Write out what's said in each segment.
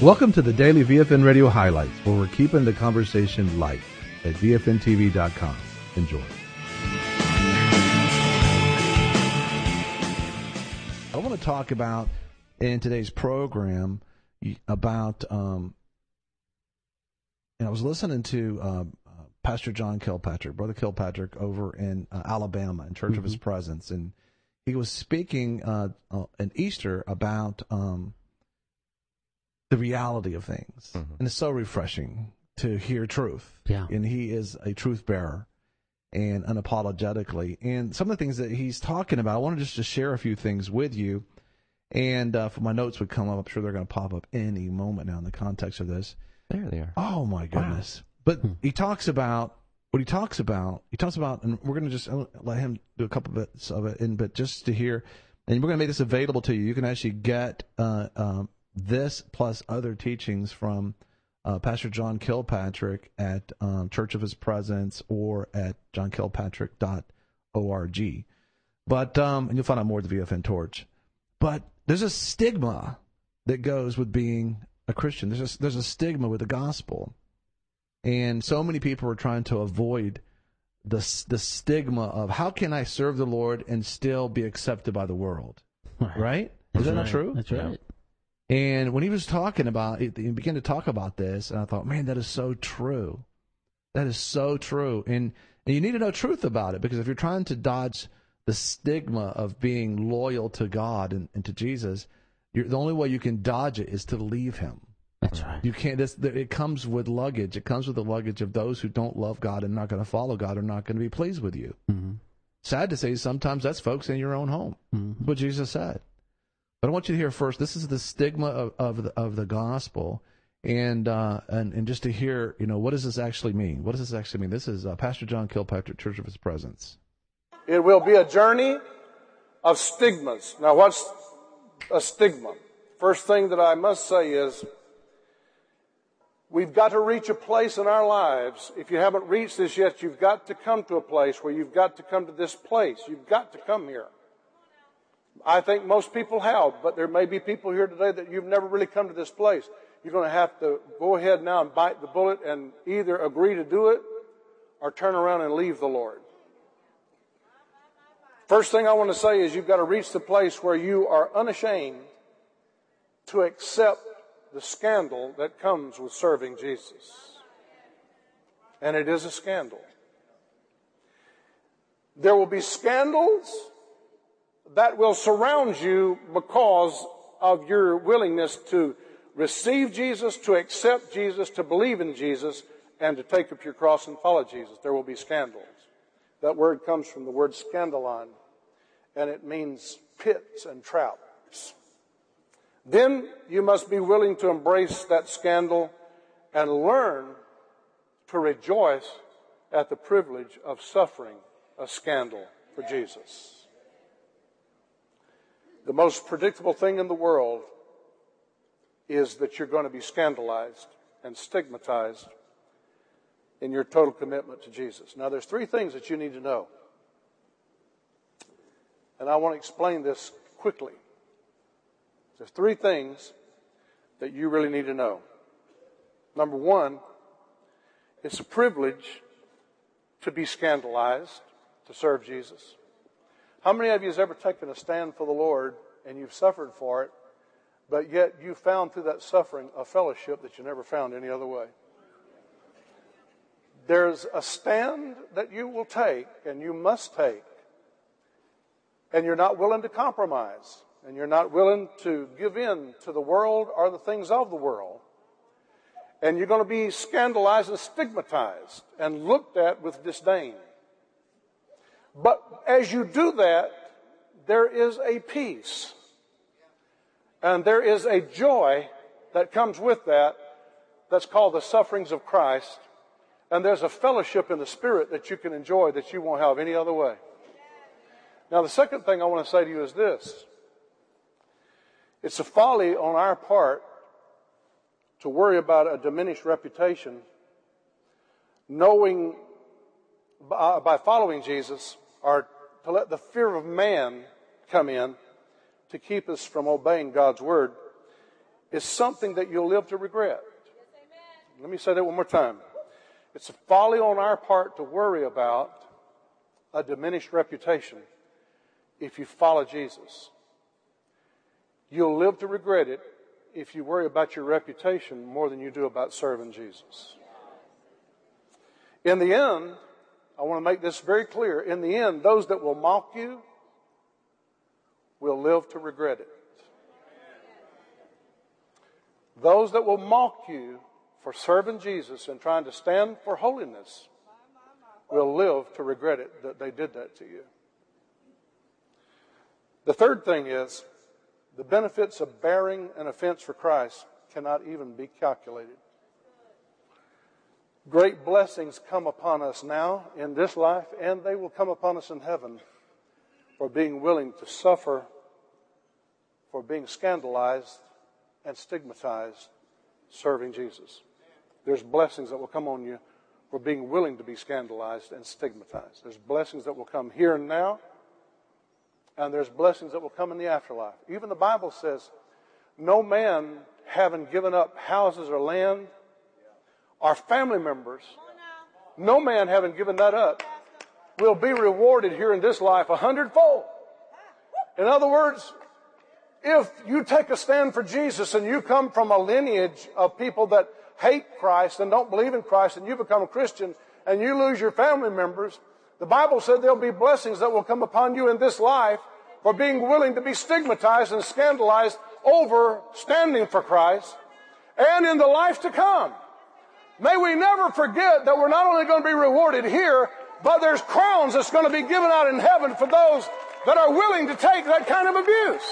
Welcome to the Daily VFN Radio Highlights, where we're keeping the conversation light at VFNTV.com. Enjoy. I want to talk about, in today's program, about, I was listening to Pastor John Kilpatrick, Brother Kilpatrick, over in Alabama, in Church of His Presence, and he was speaking in Easter about the reality of things. And it's so refreshing to hear truth. Yeah. And he is a truth bearer, and unapologetically. And some of the things that he's talking about, I wanted just to share a few things with you. And if my notes would come up, I'm sure they're going to pop up any moment now in the context of this. There they are. Oh, my goodness. Wow. But he talks about, and we're going to just let him do a couple bits of it, but just to hear, and we're going to make this available to you. You can actually get this plus other teachings from Pastor John Kilpatrick at Church of His Presence or at johnkilpatrick.org. But and you'll find out more at the VFN Torch. But there's a stigma that goes with being a Christian. There's a stigma with the gospel, and so many people are trying to avoid the stigma of how can I serve the Lord and still be accepted by the world, right? Is that not true? That's right. And when he was talking about it, he began to talk about this, and I thought, man, that is so true. That is so true. And you need to know truth about it, because if you're trying to dodge the stigma of being loyal to God and to Jesus, the only way you can dodge it is to leave Him. That's right. You can't. It comes with luggage. It comes with the luggage of those who don't love God and not going to follow God, are not going to be pleased with you. Sad to say, sometimes that's folks in your own home. That's what Jesus said. But I want you to hear first, this is the stigma of the gospel, and just to hear, what does this actually mean? What does this actually mean? This is Pastor John Kilpatrick, Church of His Presence. It will be a journey of stigmas. Now, what's a stigma? First thing that I must say is, we've got to reach a place in our lives. If you haven't reached this yet, you've got to come to a place where you've got to come to this place. You've got to come here. I think most people have, but there may be people here today that you've never really come to this place. You're going to have to go ahead now and bite the bullet and either agree to do it or turn around and leave the Lord. First thing I want to say is you've got to reach the place where you are unashamed to accept the scandal that comes with serving Jesus. And it is a scandal. There will be scandals that will surround you because of your willingness to receive Jesus, to accept Jesus, to believe in Jesus, and to take up your cross and follow Jesus. There will be scandals. That word comes from the word scandalon, and it means pits and traps. Then you must be willing to embrace that scandal and learn to rejoice at the privilege of suffering a scandal for Jesus. The most predictable thing in the world is that you're going to be scandalized and stigmatized in your total commitment to Jesus. Now, there's three things that you need to know. And I want to explain this quickly. There's three things that you really need to know. Number one, it's a privilege to be scandalized, to serve Jesus. How many of you has ever taken a stand for the Lord and you've suffered for it, but yet you found through that suffering a fellowship that you never found any other way? There's a stand that you will take and you must take, and you're not willing to compromise, and you're not willing to give in to the world or the things of the world, and you're going to be scandalized and stigmatized and looked at with disdain. But as you do that, there is a peace and there is a joy that comes with that, that's called the sufferings of Christ. And there's a fellowship in the Spirit that you can enjoy that you won't have any other way. Now, the second thing I want to say to you is this. It's a folly on our part to worry about a diminished reputation, knowing by following Jesus, or to let the fear of man come in to keep us from obeying God's word. is something that you'll live to regret. Let me say that one more time. It's a folly on our part to worry about a diminished reputation if you follow Jesus. You'll live to regret it if you worry about your reputation more than you do about serving Jesus. In the end, I want to make this very clear. In the end, those that will mock you will live to regret it. Those that will mock you for serving Jesus and trying to stand for holiness will live to regret it that they did that to you. The third thing is, the benefits of bearing an offense for Christ cannot even be calculated. Great blessings come upon us now in this life, and they will come upon us in heaven for being willing to suffer, for being scandalized and stigmatized serving Jesus. There's blessings that will come on you for being willing to be scandalized and stigmatized. There's blessings that will come here and now, and there's blessings that will come in the afterlife. Even the Bible says, no man having given up houses or land or family members, no man having given that up will be rewarded here in this life 100-fold. In other words, if you take a stand for Jesus and you come from a lineage of people that hate Christ and don't believe in Christ, and you become a Christian and you lose your family members, the Bible said there'll be blessings that will come upon you in this life for being willing to be stigmatized and scandalized over standing for Christ, and in the life to come. May we never forget that we're not only going to be rewarded here, but there's crowns that's going to be given out in heaven for those that are willing to take that kind of abuse.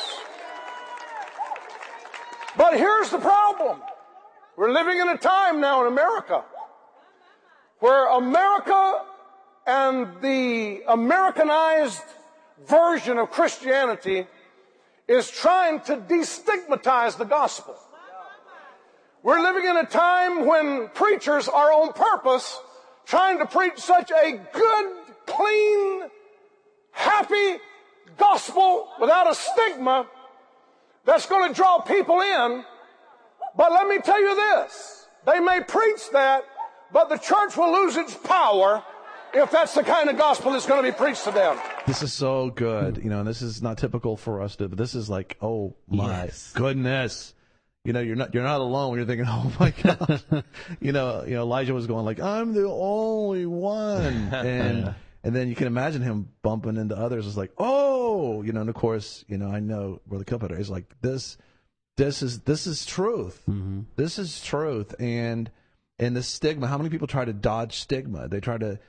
But here's the problem. We're living in a time now in America where America and the Americanized version of Christianity is trying to destigmatize the gospel. We're living in a time when preachers are on purpose trying to preach such a good, clean, happy gospel without a stigma that's going to draw people in. But let me tell you this, they may preach that, but the church will lose its power if that's the kind of gospel that's going to be preached to them. This is so good, and this is not typical for us, but this is like, oh my goodness. You're not alone when you're thinking, oh my God. Elijah was going like, I'm the only one. And then you can imagine him bumping into others. It's like, oh, and of course, I know Brother Kilpatrick is like, this is truth. Mm-hmm. This is truth. And the stigma, how many people try to dodge stigma? They try to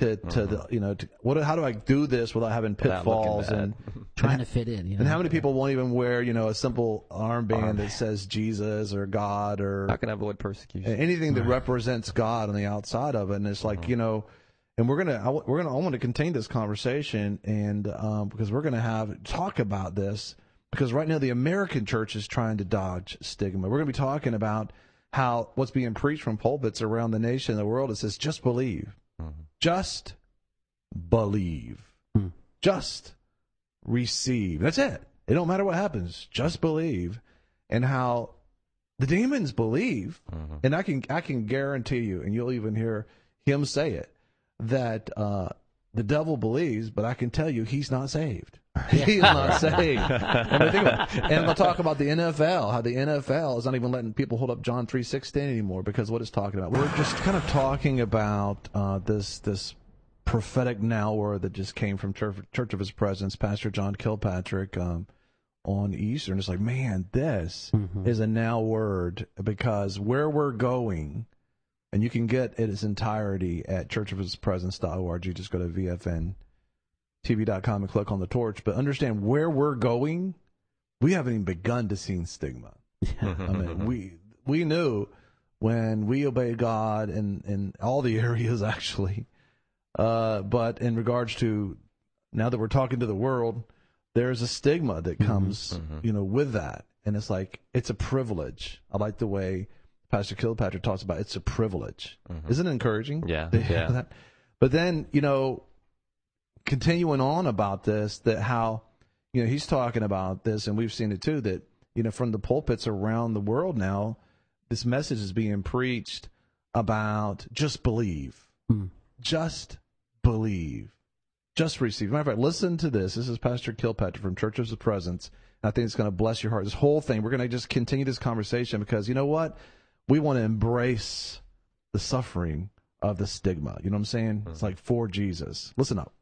how do I do this without having pitfalls and trying to fit in? And how many people won't even wear, a simple armband that says Jesus or God or how can I avoid persecution? Anything that represents God on the outside of it. And it's like, and I want to contain this conversation and because we're gonna talk about this because right now the American church is trying to dodge stigma. We're gonna be talking about how what's being preached from pulpits around the nation and the world. It says just believe. Mm-hmm. Just believe. Just receive. That's it. It don't matter what happens. Just believe. And how the demons believe, and I can guarantee you, and you'll even hear him say it, that the devil believes, but I can tell you he's not saved. He's not saved. And we'll talk about the NFL, how the NFL is not even letting people hold up John 3:16 anymore because what it's talking about. We're just kind of talking about this prophetic now word that just came from Church of His Presence, Pastor John Kilpatrick on Easter. And it's like, man, this is a now word because where we're going, and you can get it its entirety at churchofhispresence.org. You just go to VFNTV.com and click on the torch. But understand where we're going, we haven't even begun to see stigma. I mean, we knew when we obey God in all the areas actually. But in regards to now that we're talking to the world, there's a stigma that comes, with that. And it's like, it's a privilege. I like the way Pastor Kilpatrick talks about it's a privilege. Isn't it encouraging? Yeah. That? But then, continuing on about this, that how, he's talking about this, and we've seen it too, that from the pulpits around the world now, this message is being preached about just believe. Just believe. Just receive. Matter of fact, listen to this. This is Pastor Kilpatrick from Church of the Presence. I think it's going to bless your heart. This whole thing, we're going to just continue this conversation because you know what? We want to embrace the suffering of the stigma. You know what I'm saying? It's like for Jesus. Listen up.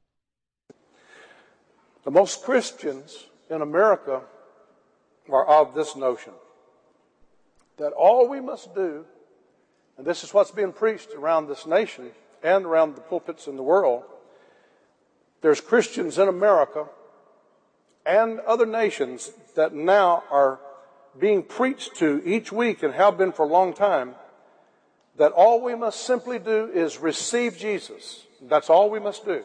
The most Christians in America are of this notion that all we must do, and this is what's being preached around this nation and around the pulpits in the world, there's Christians in America and other nations that now are being preached to each week and have been for a long time, that all we must simply do is receive Jesus. That's all we must do.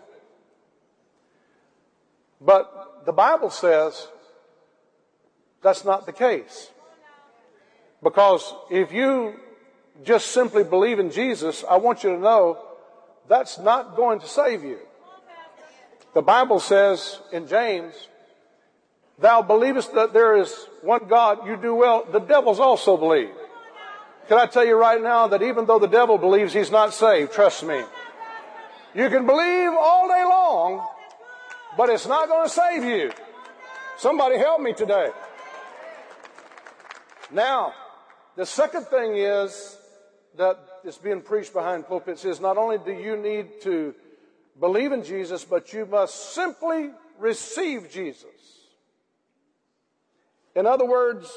But the Bible says that's not the case. Because if you just simply believe in Jesus, I want you to know that's not going to save you. The Bible says in James, thou believest that there is one God, you do well. The devils also believe. Can I tell you right now that even though the devil believes he's not saved, trust me, you can believe all day long, but it's not going to save you. Somebody help me today. Now, the second thing is that is being preached behind pulpits is not only do you need to believe in Jesus, but you must simply receive Jesus. In other words,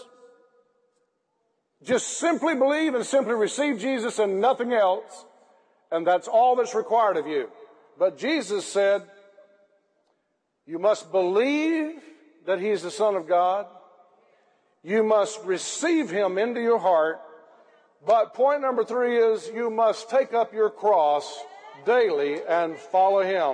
just simply believe and simply receive Jesus and nothing else, and that's all that's required of you. But Jesus said, you must believe that He is the Son of God. You must receive Him into your heart. But point number 3 is you must take up your cross daily and follow Him.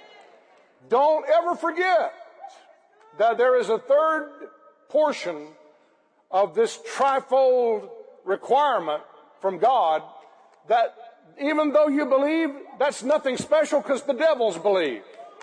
Don't ever forget that there is a third portion of this trifold requirement from God, that even though you believe, that's nothing special because the devils believe.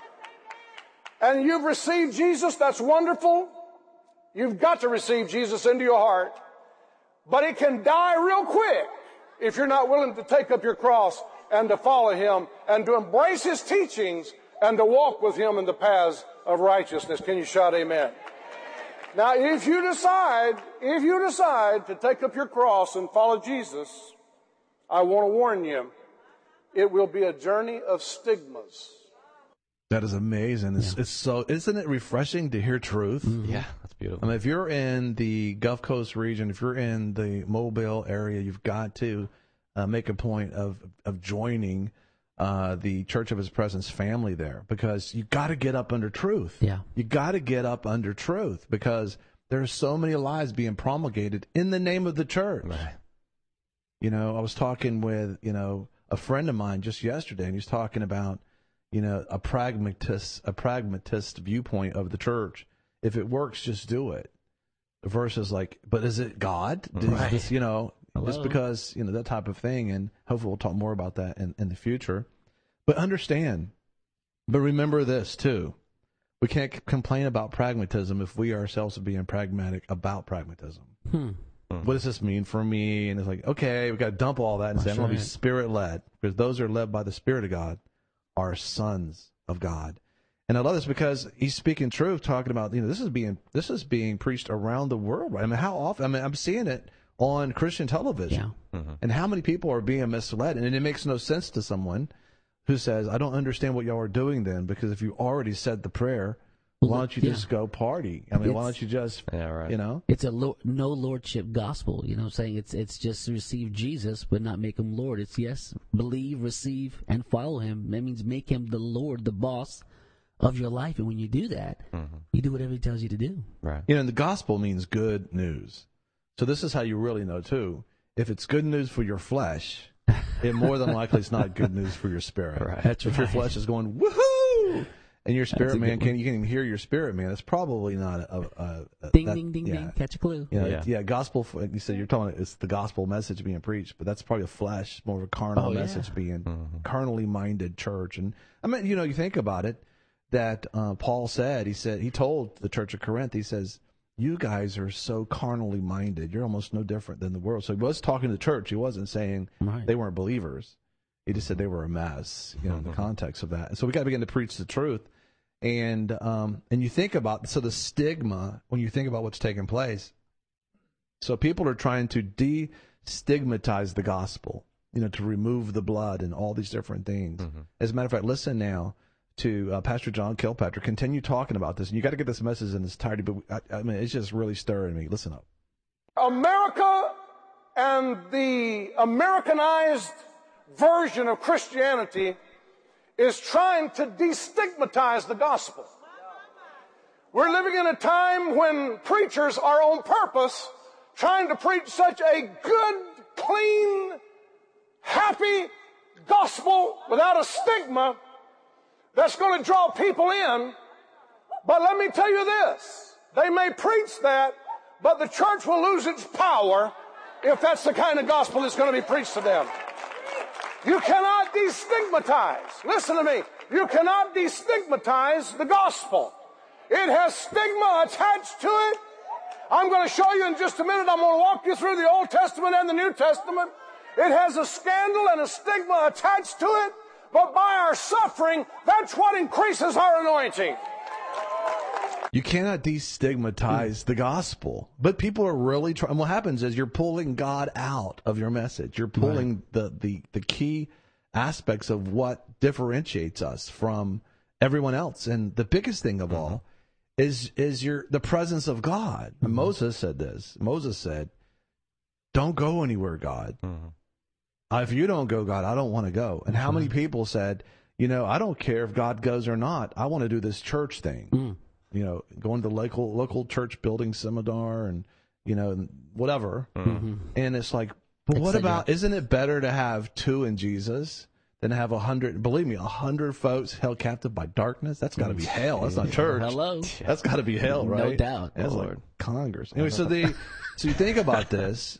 And you've received Jesus, that's wonderful. You've got to receive Jesus into your heart. But it can die real quick if you're not willing to take up your cross and to follow Him and to embrace His teachings and to walk with Him in the paths of righteousness. Can you shout amen? Now, if you decide to take up your cross and follow Jesus, I want to warn you, it will be a journey of stigmas. That is amazing. It's so, isn't it refreshing to hear truth? Yeah, that's beautiful. I mean, if you're in the Gulf Coast region, if you're in the Mobile area, you've got to make a point of joining the Church of His Presence family there, because you got to get up under truth. Yeah. You got to get up under truth because there's so many lies being promulgated in the name of the church. Right. I was talking with, a friend of mine just yesterday, and he's talking about, a pragmatist viewpoint of the church. If it works, just do it. Versus like, but is it God? Right. Just because, that type of thing. And hopefully we'll talk more about that in the future. But remember this too. We can't complain about pragmatism if we ourselves are being pragmatic about pragmatism. What does this mean for me? And it's like, okay, we got to dump all that and say, I'm going to be Spirit-led. Because those who are led by the Spirit of God are sons of God. And I love this because he's speaking truth, talking about, this is being preached around the world. Right? I mean, how often? I mean, I'm seeing it on Christian television. Yeah. And how many people are being misled? And it makes no sense to someone who says, I don't understand what y'all are doing then, because if you already said the prayer, why don't you just go party? I mean, why don't you just, It's a no lordship gospel, saying it's just receive Jesus, but not make Him Lord. It's yes, believe, receive, and follow Him. That means make Him the Lord, the boss of your life. And when you do that, you do whatever He tells you to do. Right. And the gospel means good news. So this is how you really know, too. If it's good news for your flesh, it more than likely is not good news for your spirit. Right. That's if your flesh is going, woohoo! And your spirit man, you can even hear your spirit man. It's probably not a ding, ding. Catch a clue. Gospel. You said you're telling it's the gospel message being preached, but that's probably a flesh, more of a carnal message being carnally minded church. And I mean, you think about it. That Paul said, he told the church of Corinth, he says, you guys are so carnally minded. You're almost no different than the world. So he was talking to the church. He wasn't saying they weren't believers. He just said they were a mess, in the context of that. And so we got to begin to preach the truth. And you think about, so the stigma, when you think about what's taking place, so people are trying to destigmatize the gospel, to remove the blood and all these different things. As a matter of fact, listen now to Pastor John Kilpatrick continue talking about this. And you got to get this message in its entirety, but I mean, it's just really stirring me. Listen up. America and the Americanized version of Christianity is trying to destigmatize the gospel. We're living in a time when preachers are on purpose trying to preach such a good, clean, happy gospel without a stigma that's going to draw people in. But let me tell you this, they may preach that, but the church will lose its power if that's the kind of gospel that's going to be preached to them. You cannot destigmatize. Listen to me. You cannot destigmatize the gospel. It has stigma attached to it. I'm going to show you in just a minute. I'm going to walk you through the Old Testament and the New Testament. It has a scandal and a stigma attached to it. But by our suffering, that's what increases our anointing. You cannot destigmatize the gospel, but people are really trying. What happens is you're pulling God out of your message. You're pulling the key aspects of what differentiates us from everyone else. And the biggest thing of all is the presence of God. And Moses said this. Moses said, "Don't go anywhere, God. If you don't go, God, I don't want to go." And how many people said, I don't care if God goes or not. I want to do this church thing. Going to the local church building seminar and, whatever. And it's like, but what about, isn't it better to have 2 in Jesus than to have 100? Believe me, 100 folks held captive by darkness. That's got to be hell. That's not church. Hello. That's got to be hell, right? No doubt. That's like Congress. Anyway, so you think about this.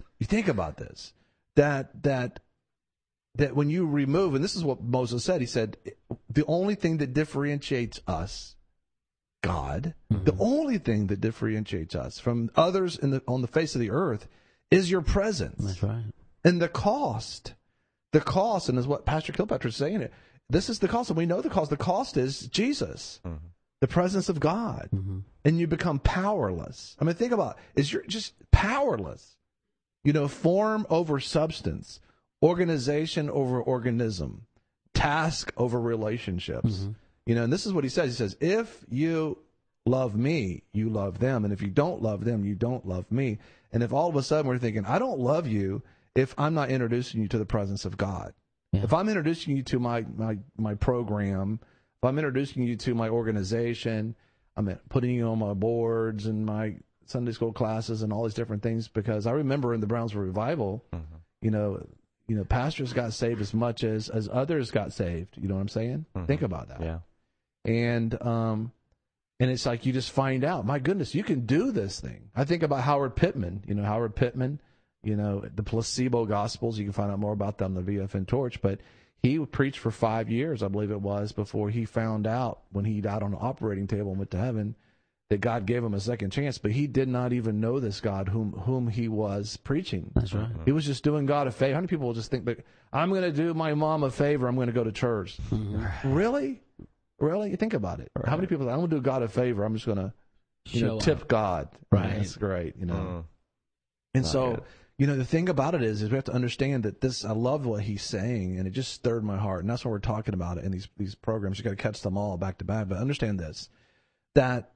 That when you remove, and this is what Moses said. He said, the only thing that differentiates us, God, the only thing that differentiates us from others on the face of the earth is your presence. That's right. And the cost, and is what Pastor Kilpatrick is saying. This is the cost, and we know the cost. The cost is Jesus, the presence of God, and you become powerless. I mean, think about it. You're just powerless. Form over substance, organization over organism, task over relationships. And this is what he says. He says, if you love me, you love them. And if you don't love them, you don't love me. And if all of a sudden we're thinking, I don't love you if I'm not introducing you to the presence of God. Yeah. If I'm introducing you to my program, if I'm introducing you to my organization, I'm putting you on my boards and my Sunday school classes and all these different things, because I remember in the Brownsville Revival, pastors got saved as much as others got saved. You know what I'm saying? Think about that. Yeah. And it's like you just find out, my goodness, you can do this thing. I think about Howard Pittman. Howard Pittman, the placebo gospels. You can find out more about them on the VFN Torch. But he preached for 5 years, I believe it was, before he found out, when he died on the operating table and went to heaven, that God gave him a second chance. But he did not even know this God whom he was preaching. That's right. He was just doing God a favor. How many people will just think, but I'm going to do my mom a favor, I'm going to go to church. Really? You think about it. Right. How many people say, I'm going to do God a favor, I'm just going to tip God. Right. That's great, And so, the thing about it is we have to understand that this, I love what he's saying, and it just stirred my heart. And that's why we're talking about it in these programs. You got to catch them all back to back. But understand this, that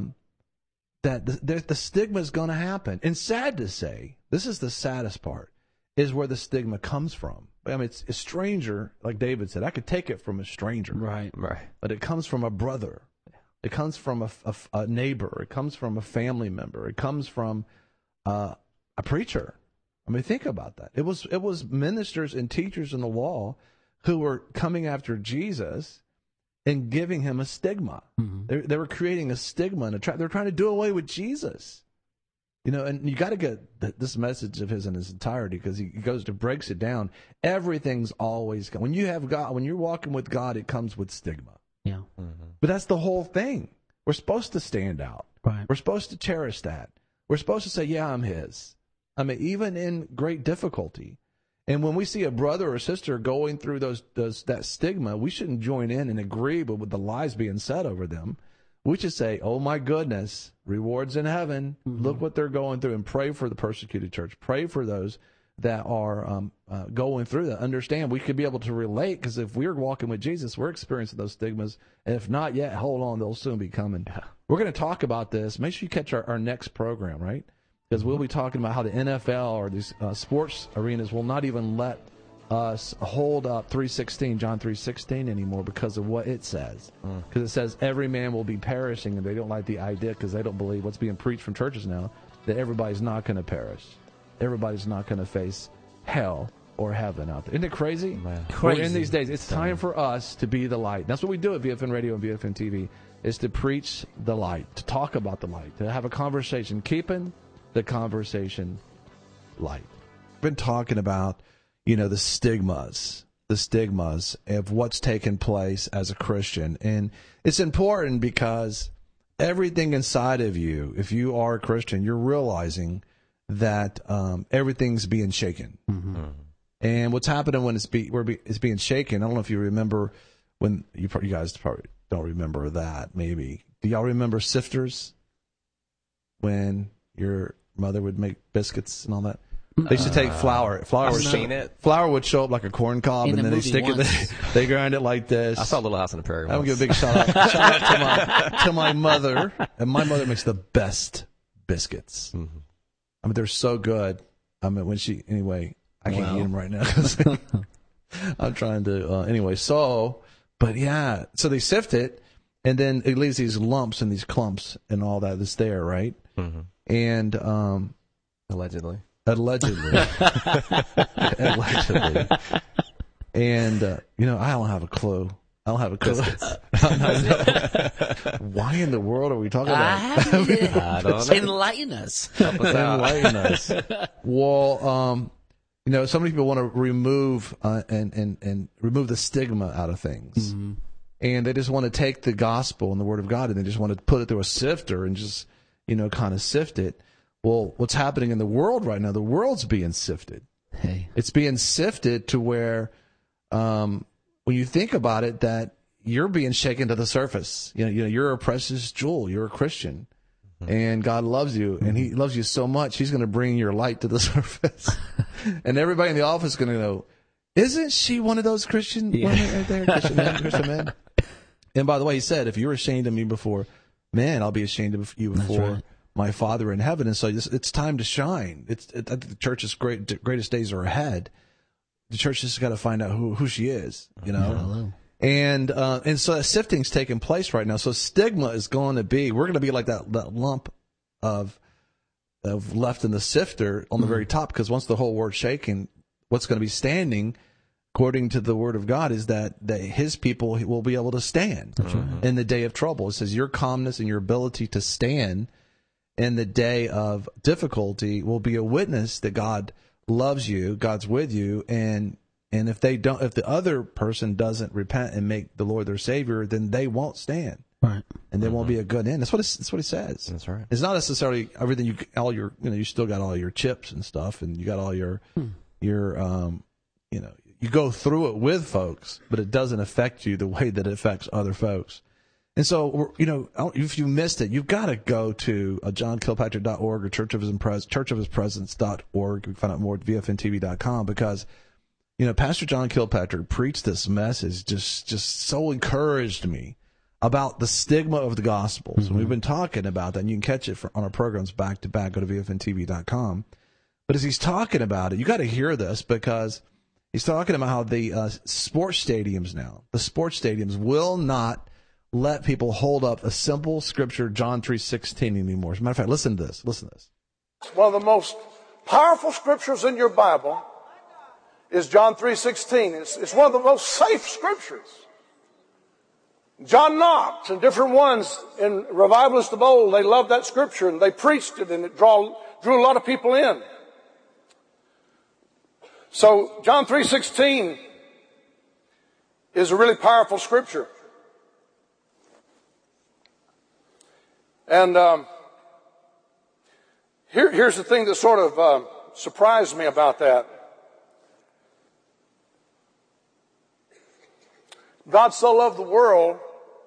the stigma is going to happen. And sad to say, this is the saddest part, is where the stigma comes from. I mean, it's a stranger, like David said. I could take it from a stranger. Right. But it comes from a brother. It comes from a neighbor. It comes from a family member. It comes from a preacher. I mean, think about that. It was ministers and teachers in the law who were coming after Jesus and giving him a stigma. They were creating a stigma, and they were trying to do away with Jesus. And you got to get this message of his in its entirety, because he breaks it down. Everything's always, when you have God, when you're walking with God, it comes with stigma. Yeah. But that's the whole thing. We're supposed to stand out. Right. Right. We're supposed to cherish that. We're supposed to say, yeah, I'm his. I mean, even in great difficulty. And when we see a brother or sister going through that stigma, we shouldn't join in and agree with the lies being said over them. We should say, oh, my goodness, rewards in heaven. Look what they're going through, and pray for the persecuted church. Pray for those that are going through that. Understand, we could be able to relate, because if we're walking with Jesus, we're experiencing those stigmas. And if not yet, hold on, they'll soon be coming. Yeah. We're going to talk about this. Make sure you catch our next program, right? Because we'll be talking about how the NFL or these sports arenas will not even let us hold up John 3:16 anymore because of what it says. Because it says every man will be perishing, and they don't like the idea, because they don't believe what's being preached from churches now, that everybody's not going to perish. Everybody's not going to face hell or heaven out there. Isn't it crazy? Crazy. We're in these days. It's time for us to be the light. That's what we do at VFN Radio and VFN TV, is to preach the light, to talk about the light, to have a conversation, keeping the conversation light. We've been talking about, the stigmas of what's taken place as a Christian. And it's important because everything inside of you, if you are a Christian, you're realizing that everything's being shaken. And what's happening when it's being shaken, I don't know if you remember when, you guys probably don't remember that, maybe. Do y'all remember sifters? When your mother would make biscuits and all that? They used to take flour. Flour would show up like a corn cob, and then they stick it. They grind it like this. I saw Little House on the Prairie. I would give a big shout out to my mother, and my mother makes the best biscuits. I mean, they're so good. I mean, I can't eat them right now because I'm trying to. Anyway, so they sift it, and then it leaves these lumps and these clumps and all that that's there, right? And allegedly. Allegedly. And, I don't have a clue. I don't have a clue. Why in the world are we talking about? I don't know. Enlighten us. Enlighten us. Well, so many people want to remove and remove the stigma out of things. And they just want to take the gospel and the word of God, and they just want to put it through a sifter and just, kind of sift it. Well, what's happening in the world right now, the world's being sifted. Hey. It's being sifted to where, when you think about it, that you're being shaken to the surface. You're a precious jewel. You're a Christian. And God loves you, and He loves you so much, He's going to bring your light to the surface. And everybody in the office is going to go, isn't she one of those Christian women right there? Christian men? And by the way, He said, if you're ashamed of me before man, I'll be ashamed of you before my Father in heaven. And so it's time to shine. I think the church's greatest days are ahead. The church just got to find out who she is, Hello. And so that sifting's taking place right now. So stigma is going to be, we're going to be like that lump of left in the sifter on the very top, because once the whole world's shaking, what's going to be standing, according to the word of God, is that His people will be able to stand in the day of trouble. It says your calmness and your ability to stand in the day of difficulty will be a witness that God loves you, God's with you, and if the other person doesn't repent and make the Lord their Savior, then they won't stand, right? And there won't be a good end. That's what He says. That's right. It's not necessarily everything. You still got all your chips and stuff, and you got all your you go through it with folks, but it doesn't affect you the way that it affects other folks. And so, if you missed it, you've got to go to johnkilpatrick.org or churchofhispresence.org. You can find out more at vfntv.com, because, Pastor John Kilpatrick preached this message, just so encouraged me about the stigma of the Gospels. And we've been talking about that, and you can catch it on our programs back to back. Go to vfntv.com. But as he's talking about it, you got to hear this, because he's talking about how the sports stadiums will not let people hold up a simple scripture, John 3:16, anymore. As a matter of fact, listen to this. One of the most powerful scriptures in your Bible is John 3:16. It's one of the most safe scriptures. John Knox and different ones in Revivalists of old, they loved that scripture, and they preached it, and it drew a lot of people in. So John 3:16 is a really powerful scripture. And Here's the thing that sort of surprised me about that. God so loved the world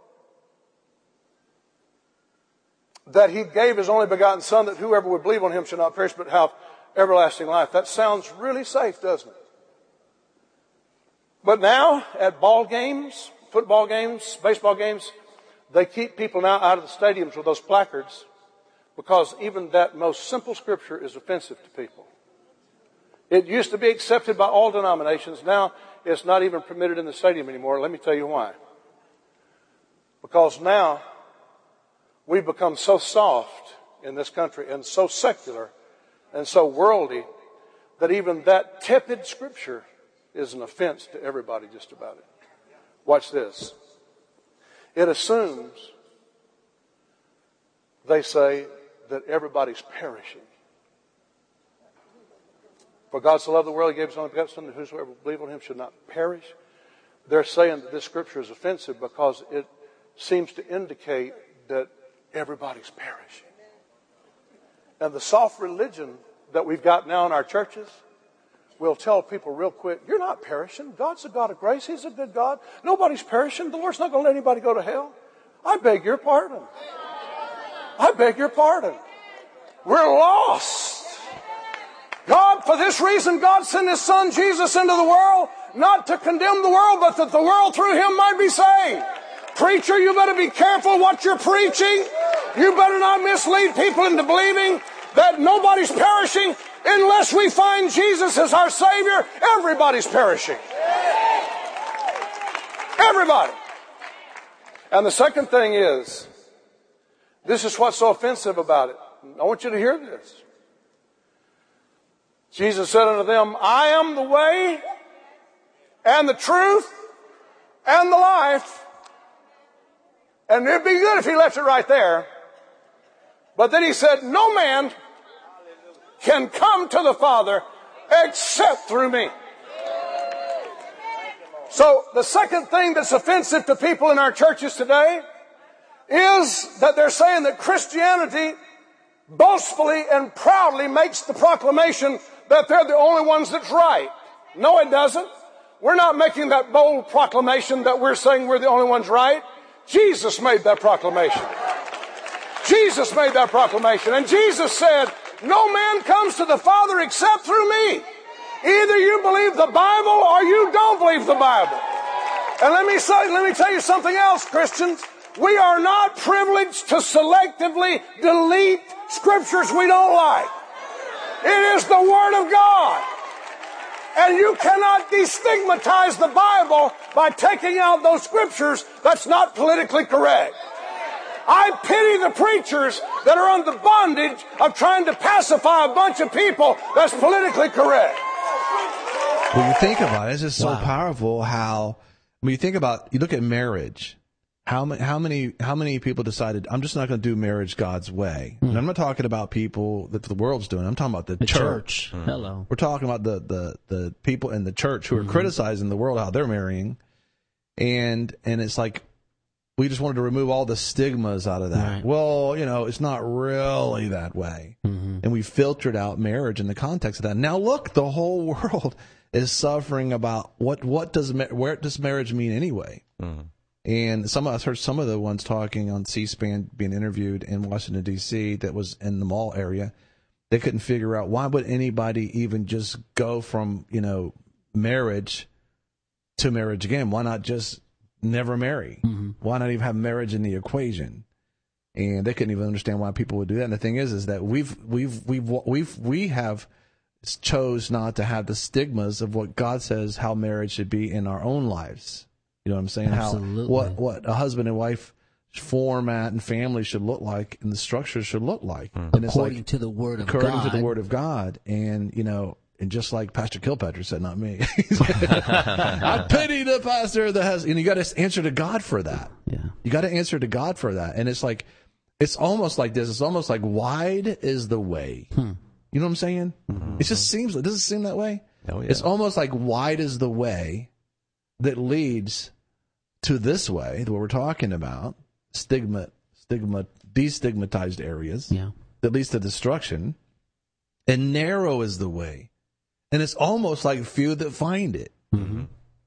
that he gave his only begotten Son, that whoever would believe on him shall not perish but have everlasting life. That sounds really safe, doesn't it? But now, at ball games, football games, baseball games, they keep people now out of the stadiums with those placards because even that most simple scripture is offensive to people. It used to be accepted by all denominations. Now it's not even permitted in the stadium anymore. Let me tell you why. Because now we've become so soft in this country and so secular and so worldly that even that tepid scripture is an offense to everybody just about it. Watch this. It assumes, they say, that everybody's perishing. For God so loved the world, he gave his only begotten Son, that whosoever will believe on him should not perish. They're saying that this scripture is offensive because it seems to indicate that everybody's perishing. And the soft religion that we've got now in our churches will tell people real quick, you're not perishing. God's a God of grace. He's a good God. Nobody's perishing. The Lord's not going to let anybody go to hell. I beg your pardon. I beg your pardon. We're lost. God, for this reason, God sent his Son Jesus into the world, not to condemn the world, but that the world through him might be saved. Preacher, you better be careful what you're preaching. You better not mislead people into believing that nobody's perishing unless we find Jesus as our Savior. Everybody's perishing. Everybody. And the second thing is, this is what's so offensive about it. I want you to hear this. Jesus said unto them, I am the way and the truth and the life. And it'd be good if he left it right there. But then he said, no man can come to the Father except through me. So the second thing that's offensive to people in our churches today is that they're saying that Christianity boastfully and proudly makes the proclamation that they're the only ones that's right. No, it doesn't. We're not making that bold proclamation that we're saying we're the only ones right. Jesus made that proclamation. Jesus made that proclamation. And Jesus said, no man comes to the Father except through me. Either you believe the Bible or you don't believe the Bible. And let me tell you something else, Christians. We are not privileged to selectively delete scriptures we don't like. It is the Word of God. And you cannot destigmatize the Bible by taking out those scriptures that's not politically correct. I pity the preachers that are under bondage of trying to pacify a bunch of people that's politically correct. When you think about it, it's just so powerful how, when you think about, you look at marriage, how many people decided, I'm just not going to do marriage God's way. And I'm not talking about people that the world's doing. I'm talking about the church. Hello. We're talking about the people in the church who are criticizing the world, how they're marrying. And it's like, we just wanted to remove all the stigmas out of that. Right. Well, it's not really that way. And we filtered out marriage in the context of that. Now look, the whole world is suffering about where does marriage mean anyway? And I've heard some of the ones talking on C-SPAN being interviewed in Washington, D.C. that was in the mall area. They couldn't figure out why would anybody even just go from, marriage to marriage again? Why not just never marry? Why not even have marriage in the equation? And they couldn't even understand why people would do that. And the thing is that we have chose not to have the stigmas of what God says how marriage should be in our own lives. You know what I'm saying? Absolutely. How what a husband and wife format and family should look like, and the structure should look like. And it's according to the Word of God. According to the Word of God, and and just like Pastor Kilpatrick said, not me. I pity the pastor that has, and you got to answer to God for that. Yeah, you got to answer to God for that, and it's like, it's almost like this. It's almost like wide is the way. You know what I'm saying? It just seems. Does it seem that way? Oh, yeah. It's almost like wide is the way that leads to this way that we're talking about, destigmatized areas, that leads to destruction, and narrow is the way. And it's almost like few that find it. Mm-hmm.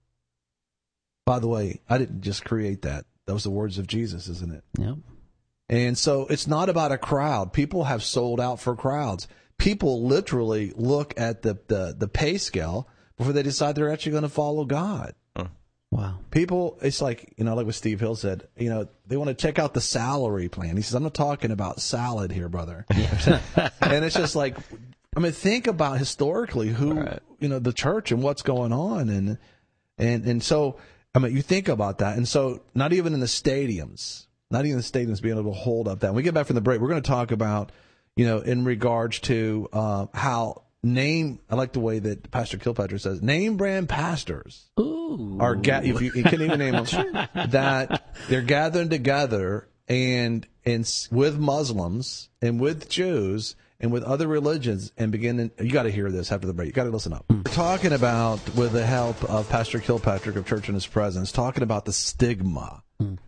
By the way, I didn't just create that. That was the words of Jesus, isn't it? Yep. And so it's not about a crowd. People have sold out for crowds. People literally look at the pay scale before they decide they're actually going to follow God. Wow. People, it's like, like what Steve Hill said, they want to check out the salary plan. He says, I'm not talking about salad here, brother. And it's just like, think about historically who, the church and what's going on. And so, you think about that. And so not even in the stadiums being able to hold up that. When we get back from the break, we're going to talk about, in regards to how I like the way that Pastor Kilpatrick says, name brand pastors are, if you can't even name them, that they're gathering together and with Muslims and with Jews and with other religions and you got to hear this after the break. You got to listen up. We're talking about, with the help of Pastor Kilpatrick of Church in His Presence, talking about the stigma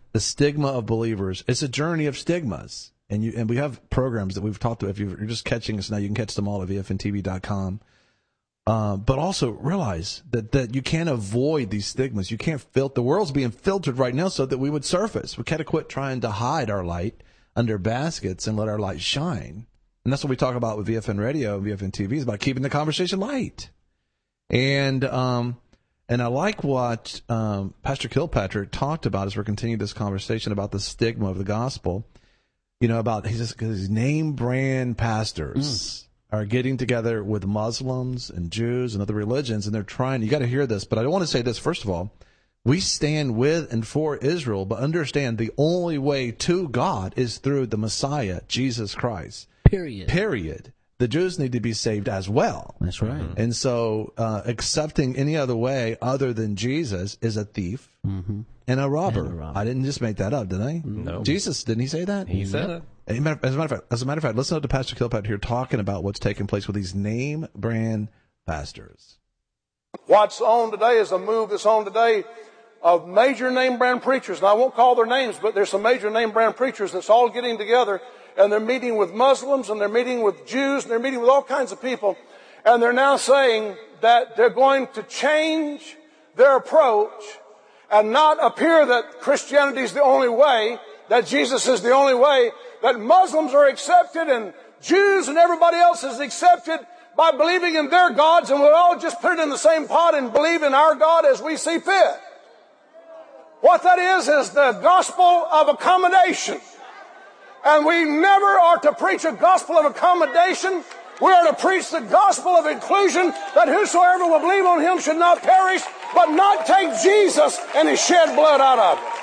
of believers. It's a journey of stigmas. And we have programs that we've talked to. If you're just catching us now, you can catch them all at VFNTV.com. But also realize that you can't avoid these stigmas. You can't the world's being filtered right now so that we would surface. We gotta quit trying to hide our light under baskets and let our light shine. And that's what we talk about with VFN Radio and VFN TV, is about keeping the conversation light. And I like what Pastor Kilpatrick talked about as we're continuing this conversation about the stigma of the gospel. He says, because name brand pastors are getting together with Muslims and Jews and other religions, and they're trying, you got to hear this, but I want to say this, first of all, we stand with and for Israel, but understand the only way to God is through the Messiah, Jesus Christ. Period. The Jews need to be saved as well. That's right. And so accepting any other way other than Jesus is a thief and a robber. I didn't just make that up, did I? No. Jesus, didn't he say that? He said it. As a matter of fact, listen to Pastor Kilpatrick here talking about what's taking place with these name brand pastors. What's on today is a move that's on today of major name brand preachers. And I won't call their names, but there's some major name brand preachers that's all getting together, and they're meeting with Muslims, and they're meeting with Jews, and they're meeting with all kinds of people. And they're now saying that they're going to change their approach and not appear that Christianity is the only way, that Jesus is the only way, that Muslims are accepted and Jews and everybody else is accepted by believing in their gods, and we'll all just put it in the same pot and believe in our God as we see fit. What that is the gospel of accommodation. And we never are to preach a gospel of accommodation. We are to preach the gospel of inclusion, that whosoever will believe on Him should not perish, but not take Jesus and His shed blood out of it.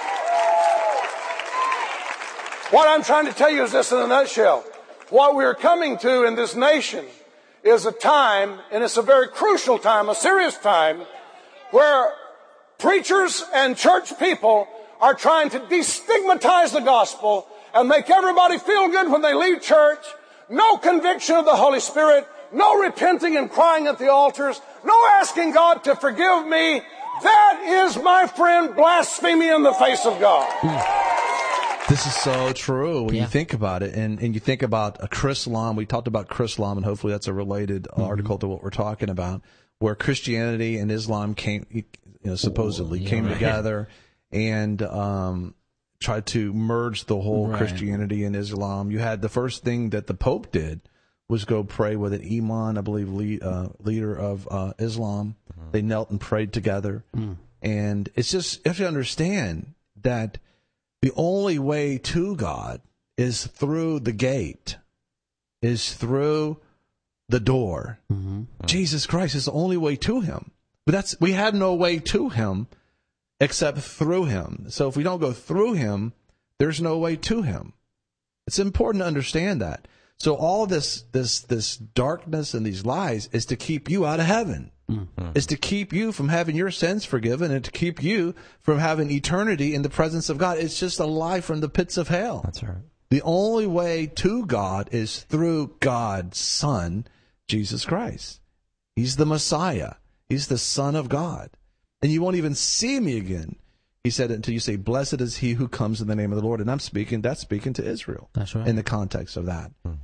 What I'm trying to tell you is this in a nutshell. What we're coming to in this nation is a time, and it's a very crucial time, a serious time, where preachers and church people are trying to destigmatize the gospel and make everybody feel good when they leave church. No conviction of the Holy Spirit, no repenting and crying at the altars, no asking God to forgive me. That is, my friend, blasphemy in the face of God. This is so true when you think about it, and you think about Chrislam. We talked about Chrislam, and hopefully that's a related article to what we're talking about, where Christianity and Islam came, supposedly came together and tried to merge the whole Christianity and Islam. You had the first thing that the Pope did was go pray with an imam, I believe, leader of Islam. They knelt and prayed together, and it's just, you have to understand that the only way to God is through the gate, is through the door. Jesus Christ is the only way to Him. But we have no way to Him except through Him. So if we don't go through Him, there's no way to Him. It's important to understand that. So all this darkness and these lies is to keep you out of heaven. Is to keep you from having your sins forgiven and to keep you from having eternity in the presence of God. It's just a lie from the pits of hell. That's right. The only way to God is through God's Son, Jesus Christ. He's the Messiah. He's the Son of God. And you won't even see me again, He said, until you say, blessed is he who comes in the name of the Lord. And that's speaking to Israel. That's right. In the context of that.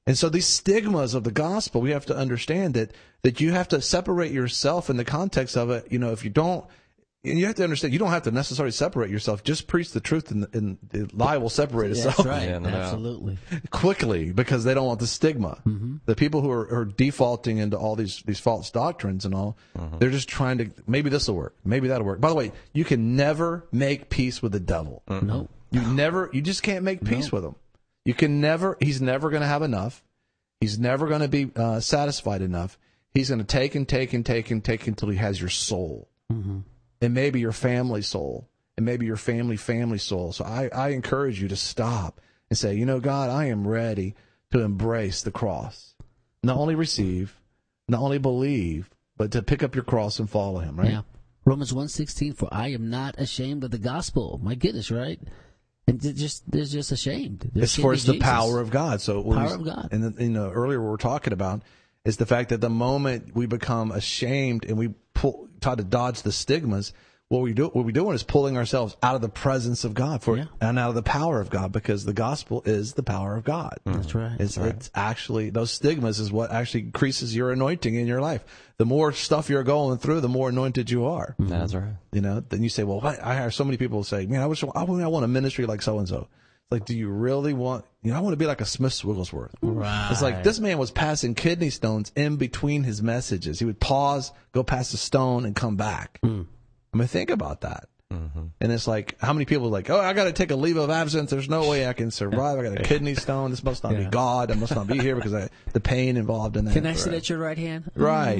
And so these stigmas of the gospel, we have to understand that you have to separate yourself in the context of it. If you don't, you have to understand, you don't have to necessarily separate yourself. Just preach the truth, and the lie will separate itself. That's right. Yeah, no doubt. Absolutely. Quickly, because they don't want the stigma. The people who are defaulting into all these false doctrines and all, they're just trying to, maybe this will work, maybe that'll work. By the way, you can never make peace with the devil. No. You just can't make peace with him. You can never, he's never going to have enough. He's never going to be satisfied enough. He's going to take and take and take and take until he has your soul. And maybe your family soul, and maybe your family soul. So I encourage you to stop and say, God, I am ready to embrace the cross. Not only receive, not only believe, but to pick up your cross and follow him, right? Yeah. Romans 1:16, for I am not ashamed of the gospel. My goodness, right? And they're just ashamed. They're ashamed It's the power of God. So power of God. And earlier we were talking about is the fact that the moment we become ashamed and we try to dodge the stigmas, what we're doing is pulling ourselves out of the presence of God and out of the power of God, because the gospel is the power of God. That's right. It's actually, those stigmas is what actually increases your anointing in your life. The more stuff you're going through, the more anointed you are. That's right. Then you say, well, I hear so many people say, man, I want a ministry like so-and-so. Like, do you really want, I want to be like a Smith Wigglesworth. Right. It's like this man was passing kidney stones in between his messages. He would pause, go past a stone, and come back. I mean, think about that. And it's like, how many people are like, I got to take a leave of absence. There's no way I can survive. I got a kidney stone. This must not be God. I must not be here because the pain involved in that. Can I sit at your right hand? Right.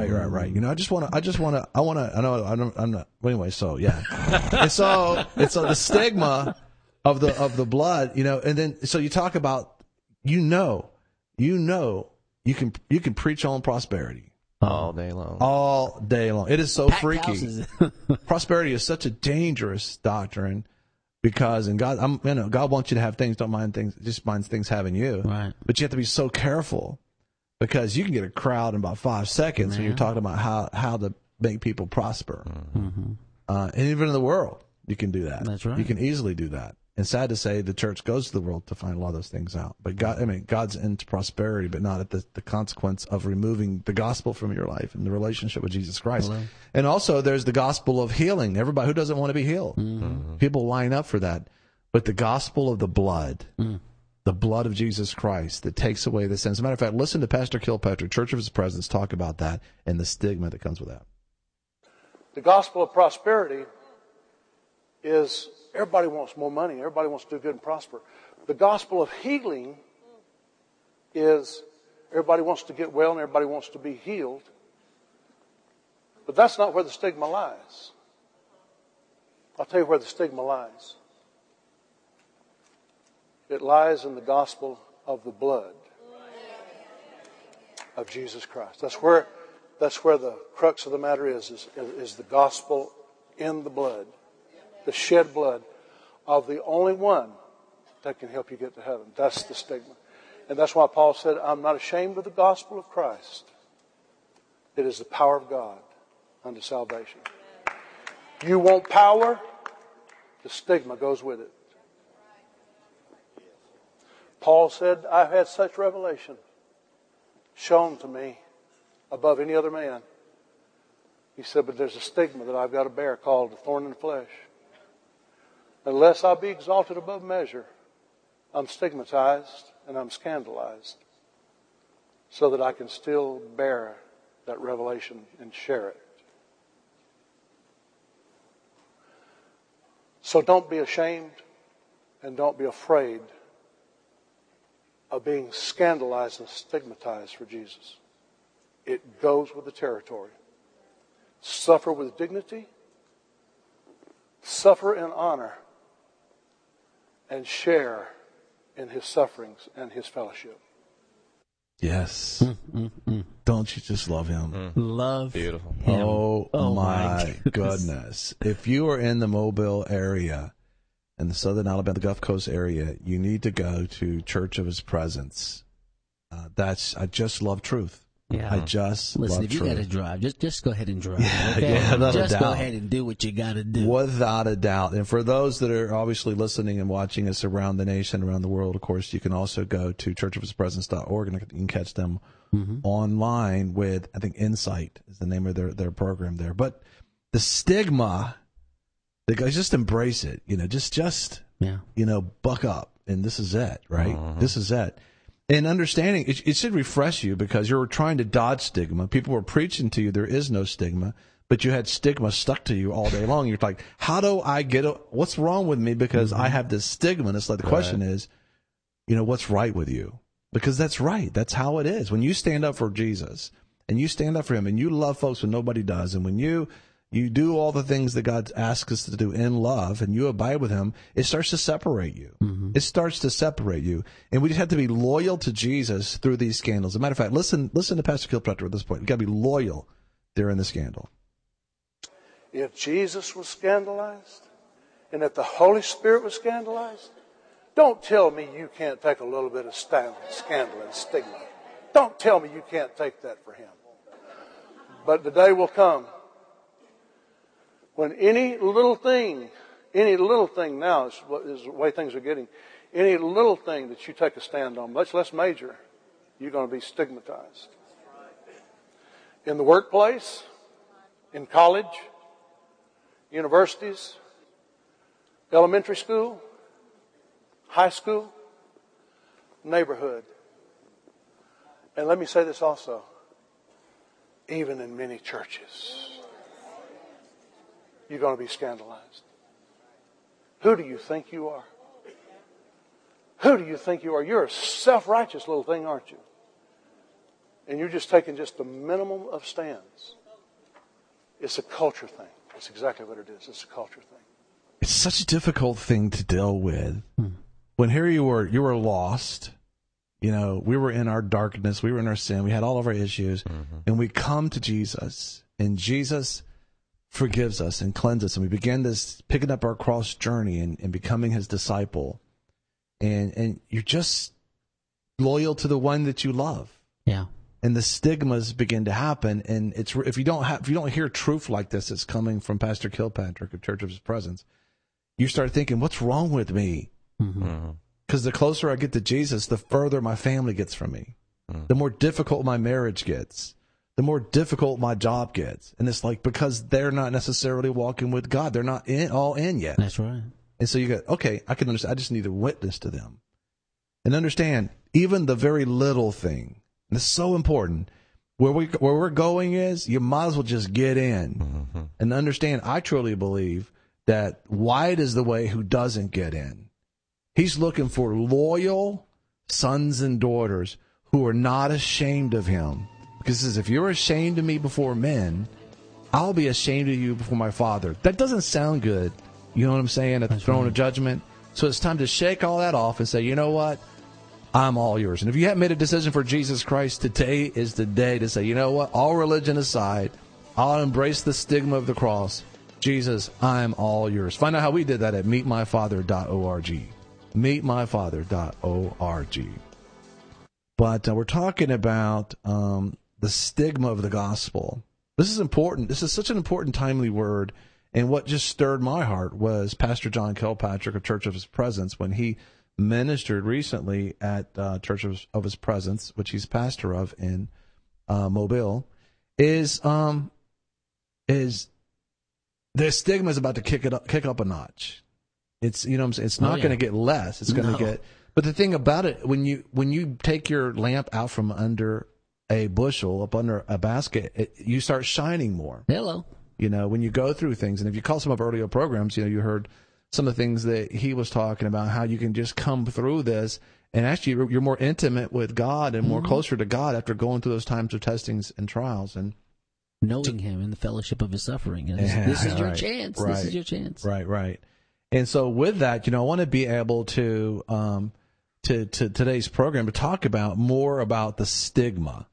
Anyway, so yeah. And so the stigma of the blood, and then so you talk about, you can preach on prosperity all day long. All day long. It is so freaky. Prosperity is such a dangerous doctrine because God wants you to have things, don't mind things, just minds things having you. Right. But you have to be so careful because you can get a crowd in about 5 seconds when you're talking about how to make people prosper. And even in the world, you can do that. That's right. You can easily do that. And sad to say, the church goes to the world to find a lot of those things out. But God's into prosperity, but not at the consequence of removing the gospel from your life and the relationship with Jesus Christ. Hello. And also, there's the gospel of healing. Everybody who doesn't want to be healed, people line up for that. But the gospel of the blood of Jesus Christ that takes away the sins. As a matter of fact, listen to Pastor Kilpatrick, Church of His Presence, talk about that and the stigma that comes with that. The gospel of prosperity is everybody wants more money. Everybody wants to do good and prosper. The gospel of healing is everybody wants to get well and everybody wants to be healed. But that's not where the stigma lies. I'll tell you where the stigma lies. It lies in the gospel of the blood of Jesus Christ. That's where the crux of the matter is the gospel in the blood. The shed blood of the only one that can help you get to heaven. That's the stigma. And that's why Paul said, I'm not ashamed of the gospel of Christ. It is the power of God unto salvation. You want power? The stigma goes with it. Paul said, I've had such revelation shown to me above any other man. He said, but there's a stigma that I've got to bear called the thorn in the flesh. Unless I be exalted above measure, I'm stigmatized and I'm scandalized so that I can still bear that revelation and share it. So don't be ashamed and don't be afraid of being scandalized and stigmatized for Jesus. It goes with the territory. Suffer with dignity, suffer in honor, and share in His sufferings and His fellowship. Yes. Don't you just love Him? Love Beautiful. Him. Oh my goodness. If you are in the Mobile area, in the southern Alabama, the Gulf Coast area, you need to go to Church of His Presence. I just love truth. Yeah. I just Listen, love if you truth. got to drive, just go ahead and drive. Yeah, okay? yeah, without a just go doubt. ahead and do what you got to do. Without a doubt. And for those that are obviously listening and watching us around the nation, around the world, of course, you can also go to churchofhispresence.org and you can catch them online with, I think, Insight is the name of their program there. But the stigma, the guys just embrace it, just buck up. And this is it, right? This is it. And understanding, it should refresh you because you're trying to dodge stigma. People were preaching to you there is no stigma, but you had stigma stuck to you all day long. You're like, how do I what's wrong with me because I have this stigma? And it's like the question is, what's right with you? Because that's right. That's how it is. When you stand up for Jesus and you stand up for him and you love folks when nobody does, and when you do all the things that God asks us to do in love and you abide with him, it starts to separate you. It starts to separate you. And we just have to be loyal to Jesus through these scandals. As a matter of fact, listen to Pastor Kilpatrick at this point. You've got to be loyal during the scandal. If Jesus was scandalized and if the Holy Spirit was scandalized, don't tell me you can't take a little bit of scandal and stigma. Don't tell me you can't take that for him. But the day will come when any little thing now is the way things are getting, any little thing that you take a stand on, much less major, you're going to be stigmatized. In the workplace, in college, universities, elementary school, high school, neighborhood. And let me say this also, even in many churches, you're going to be scandalized. Who do you think you are? Who do you think you are? You're a self-righteous little thing, aren't you? And you're just taking just the minimum of stands. It's a culture thing. That's exactly what it is. It's a culture thing. It's such a difficult thing to deal with. When here you were lost. We were in our darkness. We were in our sin. We had all of our issues. And we come to Jesus. And Jesus forgives us and cleanses us. And we begin this picking up our cross journey and becoming his disciple. And you're just loyal to the one that you love. Yeah. And the stigmas begin to happen. And if you don't hear truth like this, it's coming from Pastor Kilpatrick of Church of His Presence, you start thinking, what's wrong with me? Because the closer I get to Jesus, the further my family gets from me. The more difficult my marriage gets. The more difficult my job gets. And it's like, because they're not necessarily walking with God. They're not all in yet. That's right. And so you go, okay, I can understand. I just need to witness to them. And understand, even the very little thing, and it's so important, where we're going is, you might as well just get in. And understand, I truly believe that wide is the way who doesn't get in. He's looking for loyal sons and daughters who are not ashamed of him. Because he says, if you're ashamed of me before men, I'll be ashamed of you before my Father. That doesn't sound good. You know what I'm saying? At the throne of judgment. So it's time to shake all that off and say, you know what? I'm all yours. And if you haven't made a decision for Jesus Christ, today is the day to say, you know what? All religion aside, I'll embrace the stigma of the cross. Jesus, I'm all yours. Find out how we did that at meetmyfather.org. Meetmyfather.org. But we're talking about the stigma of the gospel. This is important. This is such an important, timely word. And what just stirred my heart was Pastor John Kilpatrick of Church of His Presence when he ministered recently at Church of His Presence, which he's pastor of in Mobile, is the stigma is about to kick up a notch. It's it's not going to get less. It's going to get. But the thing about it, when you take your lamp out from under a bushel, up under a basket, you start shining more. Hello. When you go through things, and if you call some of our earlier programs, you heard some of the things that he was talking about, how you can just come through this, and actually you're more intimate with God and more closer to God after going through those times of testings and trials. And knowing him in the fellowship of his suffering. This is your chance. Right. This is your chance. Right. And so with that, I want to be able to today's program to talk about more about the stigma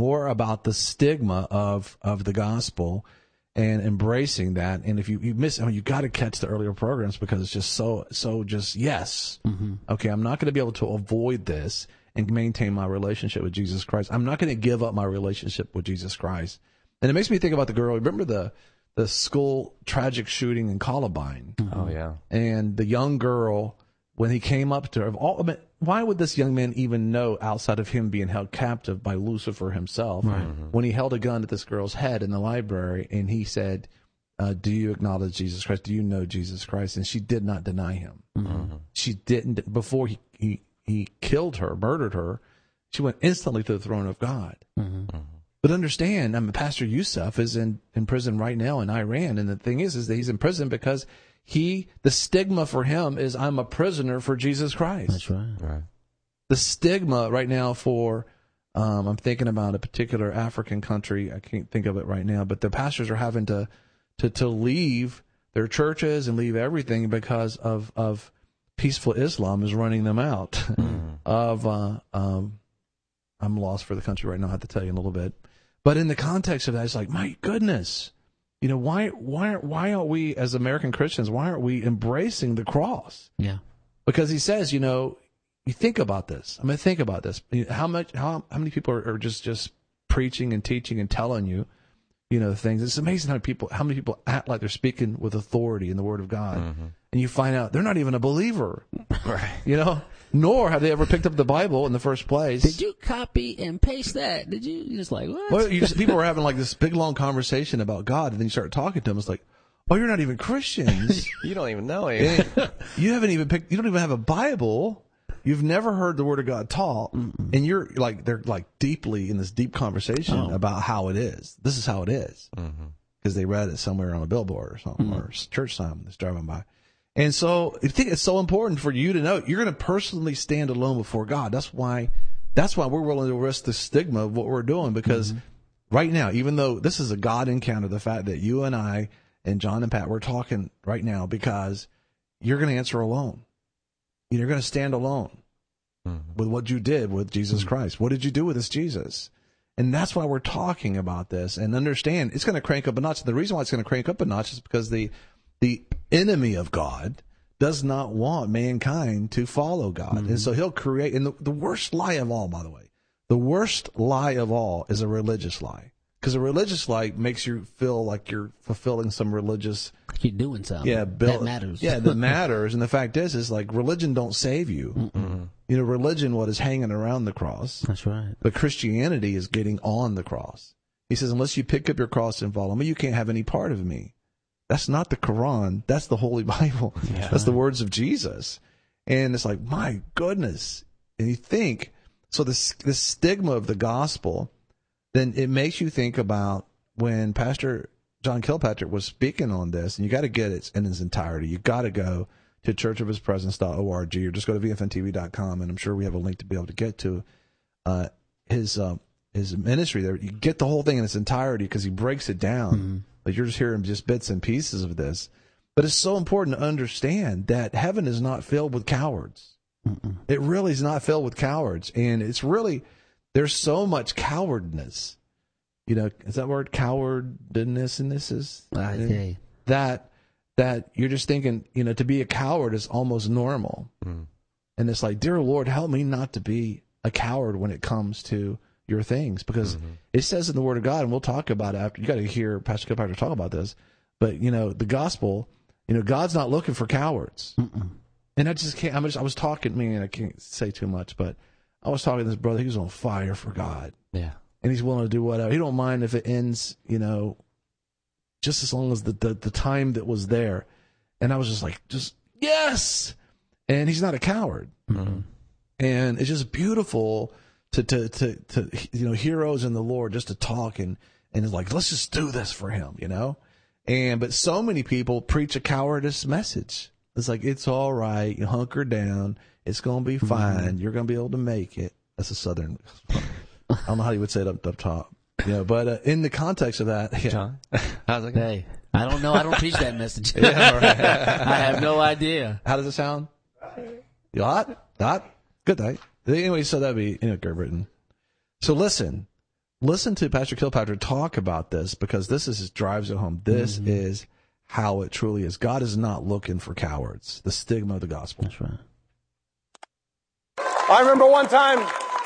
of the gospel and embracing that. And if you miss, you got to catch the earlier programs because it's just so just yes. Okay, I'm not going to be able to avoid this. and maintain my relationship with Jesus Christ. I'm not going to give up my relationship with Jesus Christ. And it makes me think about the girl. Remember the school tragic shooting in Columbine? Oh, yeah. And the young girl, when he came up to her, why would this young man even know outside of him being held captive by Lucifer himself? Right. When he held a gun at this girl's head in the library and he said, do you acknowledge Jesus Christ? Do you know Jesus Christ? And she did not deny him. Mm-hmm. She didn't. Before he killed her, murdered her, she went instantly to the throne of God. Mm-hmm. But understand, Pastor Youssef is in prison right now in Iran. And the thing is that he's in prison because the stigma for him is, I'm a prisoner for Jesus Christ. That's right. The stigma right now for, I'm thinking about a particular African country. I can't think of it right now, but the pastors are having to leave their churches and leave everything because of peaceful Islam is running them out. I'm lost for the country right now. I have to tell you in a little bit. But in the context of that, it's like, my goodness, why aren't we as American Christians, why aren't we embracing the cross? Yeah. Because he says, you think about this. Think about this. How many people are just preaching and teaching and telling you, things. It's amazing how many people act like they're speaking with authority in the Word of God. Mm-hmm. And you find out they're not even a believer. Right. Nor have they ever picked up the Bible in the first place. Did you copy and paste that? Did you? You're just like, what? Well, people were having like this big long conversation about God, and then you start talking to them. It's like, oh, you're not even Christians. You don't even know it. You don't even have a Bible. You've never heard the Word of God taught, and they're like deeply in this deep conversation about how it is. This is how it is. Because they read it somewhere on a billboard or something, or church sign that's driving by. And so I think it's so important for you to know you're going to personally stand alone before God. That's why we're willing to risk the stigma of what we're doing, because right now, even though this is a God encounter, the fact that you and I and John and Pat, we're talking right now because you're going to answer alone. You're going to stand alone with what you did with Jesus Christ. What did you do with this Jesus? And that's why we're talking about this, and understand it's going to crank up a notch. The reason why it's going to crank up a notch is because the enemy of God does not want mankind to follow God. And so he'll create, and the worst lie of all, by the way, the worst lie of all is a religious lie. Because a religious lie makes you feel like you're fulfilling some religious... You're doing something. Yeah, that matters. Yeah, that matters. And the fact is like religion don't save you. Religion, what is hanging around the cross. That's right. But Christianity is getting on the cross. He says, unless you pick up your cross and follow me, you can't have any part of me. That's not the Quran. That's the Holy Bible. Yeah. That's the words of Jesus. And it's like, my goodness. And you think, so this stigma of the gospel, then it makes you think about when Pastor John Kilpatrick was speaking on this, and you got to get it in its entirety. You got to go to churchofhispresence.org or just go to vfntv.com, and I'm sure we have a link to be able to get to his ministry there. You get the whole thing in its entirety because he breaks it down. Like you're just hearing just bits and pieces of this. But it's so important to understand that heaven is not filled with cowards. It really is not filled with cowards. And it's really, there's so much cowardness. Is that word cowardness? And this is that you're just thinking, to be a coward is almost normal. And it's like, dear Lord, help me not to be a coward when it comes to your things, because it says in the Word of God, and we'll talk about it after. You got to hear Pastor Kilpatrick talk about this, but the gospel, God's not looking for cowards. And I just can't. I was talking, man, I can't say too much, but I was talking to this brother. He was on fire for God. Yeah, and he's willing to do whatever. He don't mind if it ends, just as long as the time that was there. And I was just like, yes. And he's not a coward. And it's just beautiful to heroes in the Lord just to talk and it's like, let's just do this for him, but so many people preach a cowardice message. It's like, it's all right, you hunker down, it's gonna be fine, you're gonna be able to make it. That's a southern, I don't know how you would say it up top, but in the context of that, John, how's it going? Hey, I don't know, I don't preach that message. Yeah, right. I have no idea. How does it sound? You hot? Good night. Anyway, so that'd be Great Britain. So listen to Pastor Kilpatrick talk about this, because this drives it home. This is how it truly is. God is not looking for cowards. The stigma of the gospel. That's right. I remember one time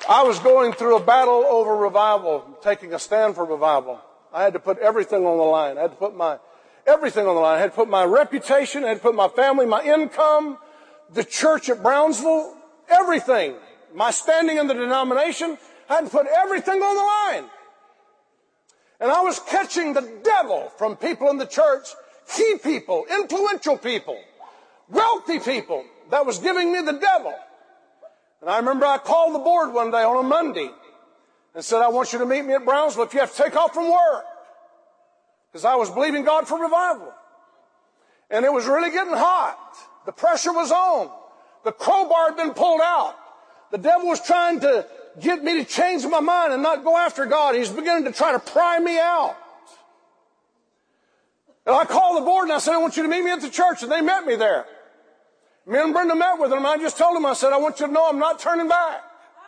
I was going through a battle over revival, taking a stand for revival. I had to put everything on the line. I had to put everything on the line. I had to put my reputation, I had to put my family, my income, the church at Brownsville, everything. My standing in the denomination, I had to put everything on the line. And I was catching the devil from people in the church, key people, influential people, wealthy people that was giving me the devil. And I remember I called the board one day on a Monday and said, I want you to meet me at Brownsville if you have to take off from work. Because I was believing God for revival. And it was really getting hot. The pressure was on. The crowbar had been pulled out. The devil was trying to get me to change my mind and not go after God. He's beginning to try to pry me out. And I called the board and I said, I want you to meet me at the church. And they met me there. Me and Brenda met with them. I just told them, I said, I want you to know I'm not turning back.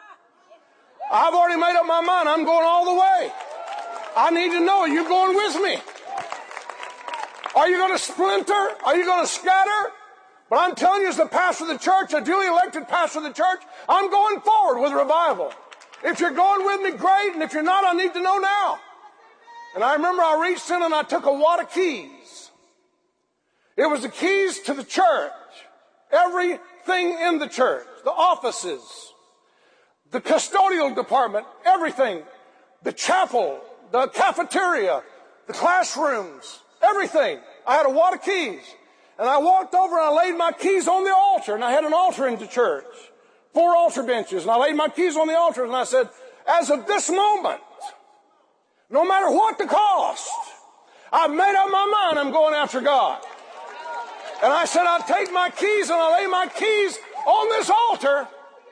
I've already made up my mind. I'm going all the way. I need to know, are you going with me? Are you going to splinter? Are you going to scatter? But I'm telling you, as the pastor of the church, a duly elected pastor of the church, I'm going forward with revival. If you're going with me, great. And if you're not, I need to know now. And I remember I reached in and I took a wad of keys. It was the keys to the church. Everything in the church. The offices. The custodial department. Everything. The chapel. The cafeteria. The classrooms. Everything. I had a wad of keys. And I walked over and I laid my keys on the altar. And I had an altar in the church. 4 altar benches. And I laid my keys on the altar. And I said, as of this moment, no matter what the cost, I've made up my mind I'm going after God. And I said, I'll take my keys and I'll lay my keys on this altar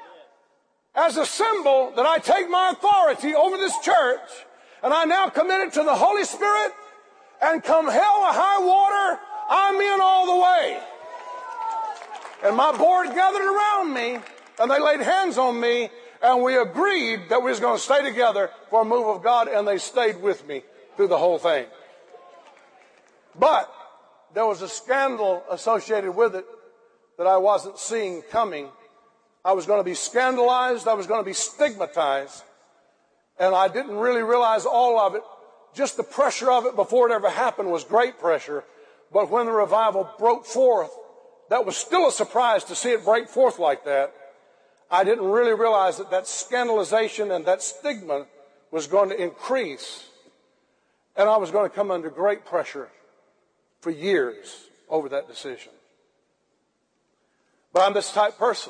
as a symbol that I take my authority over this church. And I now commit it to the Holy Spirit. And come hell or high water, I'm in all the way. And my board gathered around me, and they laid hands on me, and we agreed that we was going to stay together for a move of God, and they stayed with me through the whole thing. But there was a scandal associated with it that I wasn't seeing coming. I was going to be scandalized. I was going to be stigmatized. And I didn't really realize all of it. Just the pressure of it before it ever happened was great pressure. But when the revival broke forth, that was still a surprise to see it break forth like that. I didn't really realize that scandalization and that stigma was going to increase. And I was going to come under great pressure for years over that decision. But I'm this type person.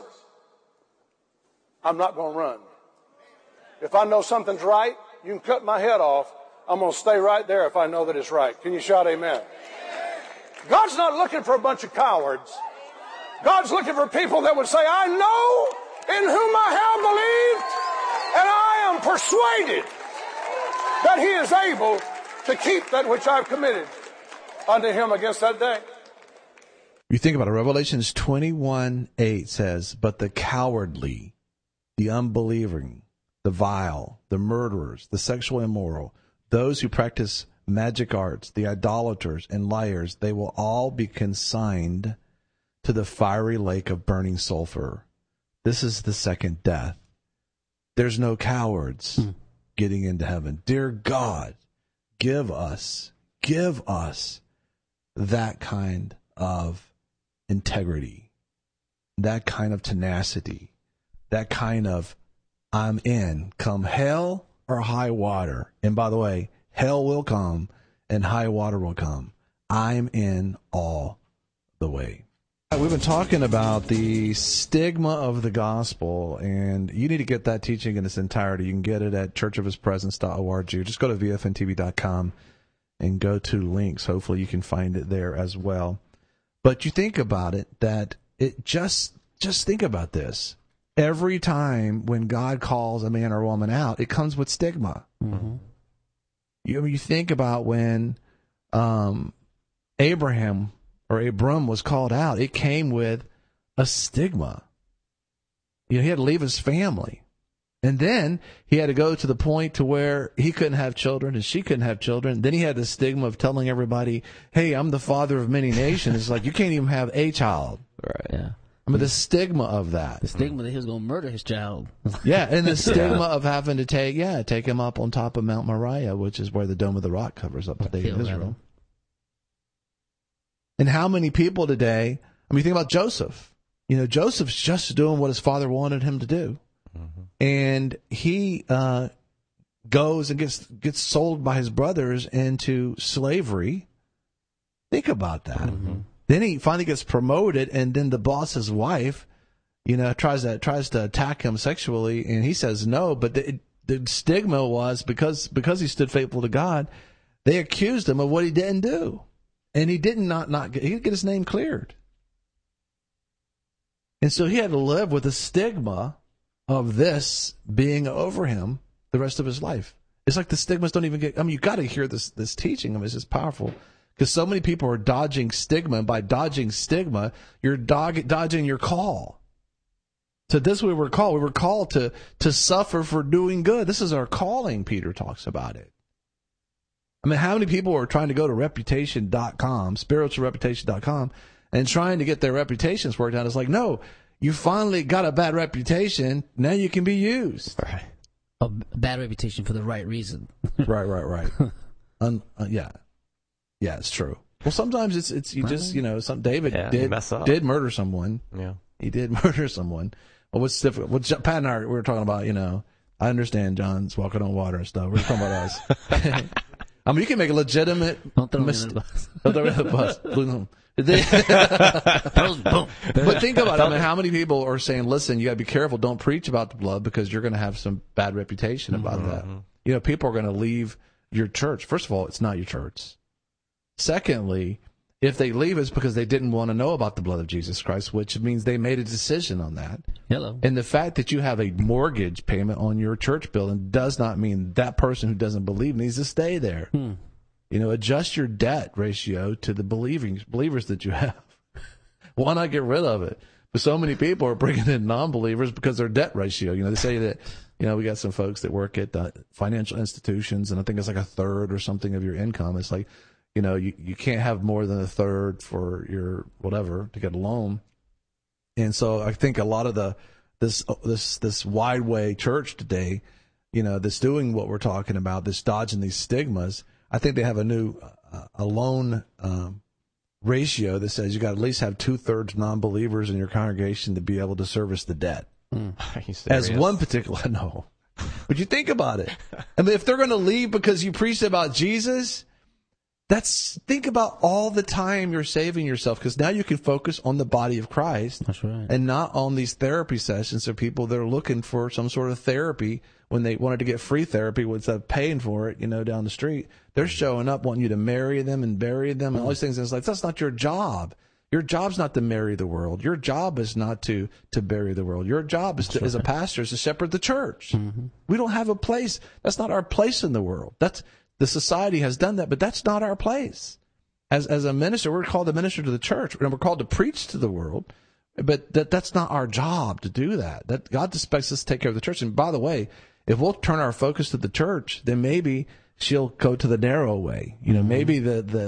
I'm not going to run. If I know something's right, you can cut my head off. I'm going to stay right there if I know that it's right. Can you shout amen? God's not looking for a bunch of cowards. God's looking for people that would say, I know in whom I have believed, and I am persuaded that he is able to keep that which I've committed unto him against that day. You think about it, Revelations 21:8 says, but the cowardly, the unbelieving, the vile, the murderers, the sexually immoral, those who practice magic arts, the idolaters and liars, they will all be consigned to the fiery lake of burning sulfur. This is the second death. There's no cowards getting into heaven. Dear God, give us that kind of integrity, that kind of tenacity, that kind of I'm in, come hell or high water. And by the way, hell will come and high water will come. I'm in all the way. We've been talking about the stigma of the gospel, and you need to get that teaching in its entirety. You can get it at churchofhispresence.org. Just go to vfntv.com and go to links. Hopefully you can find it there as well. But you think about it, that it just think about this. Every time when God calls a man or a woman out, it comes with stigma. Mm-hmm. You think about when Abram was called out, it came with a stigma. He had to leave his family. And then he had to go to the point to where he couldn't have children and she couldn't have children. Then he had the stigma of telling everybody, hey, I'm the father of many nations. It's like, you can't even have a child. Right. Yeah. I mean, the stigma of that. The stigma that he was going to murder his child. Yeah, and the stigma of having to take him up on top of Mount Moriah, which is where the Dome of the Rock covers up today in Israel. And how many people today, I mean, think about Joseph. You know, Joseph's just doing what his father wanted him to do. Mm-hmm. And he goes and gets sold by his brothers into slavery. Think about that. Mm-hmm. Then he finally gets promoted, and then the boss's wife, you know, tries to attack him sexually, and he says no. But the stigma was because he stood faithful to God, they accused him of what he didn't do, and he did not get his name cleared, and so he had to live with the stigma of this being over him the rest of his life. It's like the stigmas don't even get. I mean, you got to hear this teaching. I mean, it's just powerful. Because so many people are dodging stigma, and by dodging stigma, you're dodging your call. So this we were called. We were called to suffer for doing good. This is our calling, Peter talks about it. I mean, how many people are trying to go to reputation.com, spiritualreputation.com, and trying to get their reputations worked out? It's like, no, you finally got a bad reputation. Now you can be used. Right. A bad reputation for the right reason. Right. Yeah. Yeah, it's true. Well, sometimes it's you just, you know, David did murder someone. Yeah. He did murder someone. Well, what's difficult? Well, Pat and I, we were talking about, you know, I understand John's walking on water and stuff. We're talking about us. I mean, you can make a legitimate mistake. Don't throw me under the bus. But think about it. I mean, how many people are saying, listen, you got to be careful. Don't preach about the blood because you're going to have some bad reputation about that. You know, people are going to leave your church. First of all, it's not your church. Secondly, if they leave, it's because they didn't want to know about the blood of Jesus Christ, which means they made a decision on that. Hello. And the fact that you have a mortgage payment on your church building does not mean that person who doesn't believe needs to stay there. You know, adjust your debt ratio to the believers that you have. Why not get rid of it? But so many people are bringing in non-believers because their debt ratio. You know, they say that, you know, we got some folks that work at financial institutions, and I think it's like a third or something of your income. It's like, you know, you can't have more than a third for your whatever to get a loan. And so I think a lot of this wide way church today, you know, that's doing what we're talking about, that's dodging these stigmas, I think they have a new a loan ratio that says you got to at least have 2/3 non-believers in your congregation to be able to service the debt. As one particular, no. But you think about it. I mean, if they're going to leave because you preached about Jesus, think about all the time you're saving yourself, because now you can focus on the body of Christ. That's right. And not on these therapy sessions of people that are looking for some sort of therapy when they wanted to get free therapy instead of paying for it, you know, down the street. They're showing up wanting you to marry them and bury them and all these things. And it's like, that's not your job. Your job's not to marry the world. Your job is not to bury the world. Your job is as a pastor is to shepherd the church. We don't have a place. That's not our place in the world. The society has done that, but that's not our place. As a minister, we're called to minister to the church, and we're called to preach to the world, but that's not our job to do that. That God expects us to take care of the church. And by the way, if we'll turn our focus to the church, then maybe she'll go to the narrow way. You know, maybe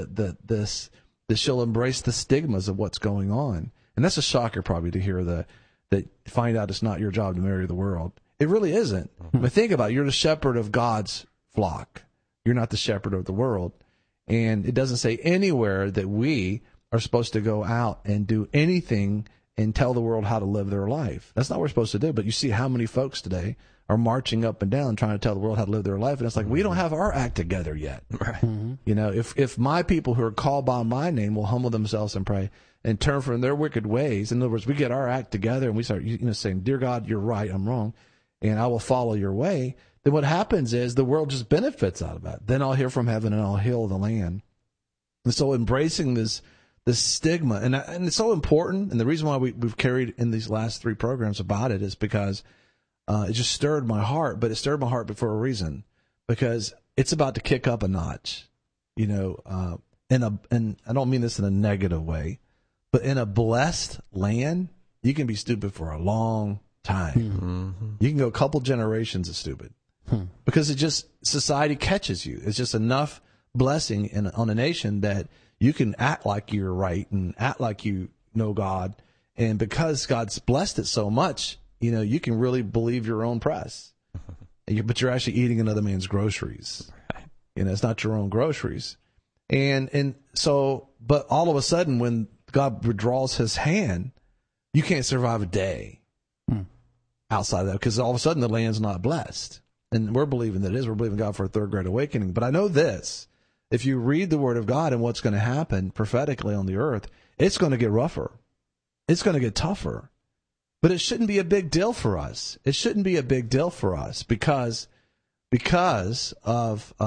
she'll embrace the stigmas of what's going on. And that's a shocker probably to hear that find out it's not your job to marry the world. It really isn't. But think about it. You're the shepherd of God's flock. You're not the shepherd of the world. And it doesn't say anywhere that we are supposed to go out and do anything and tell the world how to live their life. That's not what we're supposed to do. But you see how many folks today are marching up and down trying to tell the world how to live their life. And it's like, we don't have our act together yet. Right. You know, if my people who are called by my name will humble themselves and pray and turn from their wicked ways, in other words, we get our act together and we start, you know, saying, dear God, you're right, I'm wrong, and I will follow your way. Then what happens is the world just benefits out of that. Then I'll hear from heaven and I'll heal the land. And so embracing this stigma, and it's so important, and the reason why we've carried in these last 3 programs about it is because it just stirred my heart, but it stirred my heart for a reason, because it's about to kick up a notch, you know, and I don't mean this in a negative way, but in a blessed land, you can be stupid for a long time. You can go a couple generations of stupid. Because it just, society catches you. It's just enough blessing on a nation that you can act like you're right and act like you know God And because God's blessed it so much, you can really believe your own press. But you're actually eating another man's groceries. It's not your own groceries. And so, but all of a sudden, when God withdraws his hand, you can't survive a day outside of that, because all of a sudden the land's not blessed. And we're believing that it is. We're believing God for a third great awakening. But I know this: if you read the Word of God and what's going to happen prophetically on the earth, it's going to get rougher. It's going to get tougher. But it shouldn't be a big deal for us. It shouldn't be a big deal for us because of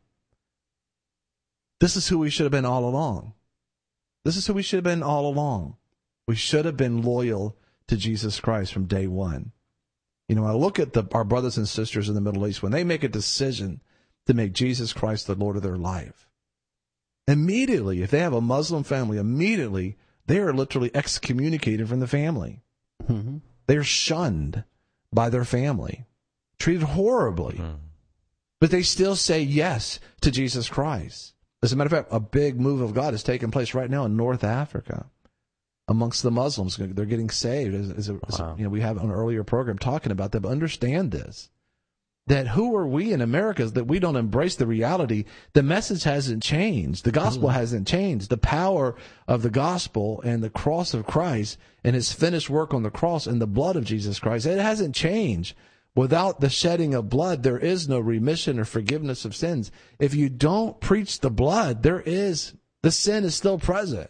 this is who we should have been all along. This is who we should have been all along. We should have been loyal to Jesus Christ from day one. I look at our brothers and sisters in the Middle East, when they make a decision to make Jesus Christ the Lord of their life, immediately, if they have a Muslim family, immediately they are literally excommunicated from the family. Mm-hmm. They're shunned by their family, treated horribly. Mm-hmm. But they still say yes to Jesus Christ. As a matter of fact, a big move of God is taking place right now in North Africa amongst the Muslims. They're getting saved. Wow. We have an earlier program talking about that. But understand this, that who are we in America that we don't embrace the reality? The message hasn't changed. The gospel hasn't changed. The power of the gospel and the cross of Christ and his finished work on the cross and the blood of Jesus Christ, it hasn't changed. Without the shedding of blood, there is no remission or forgiveness of sins. If you don't preach the blood, the sin is still present.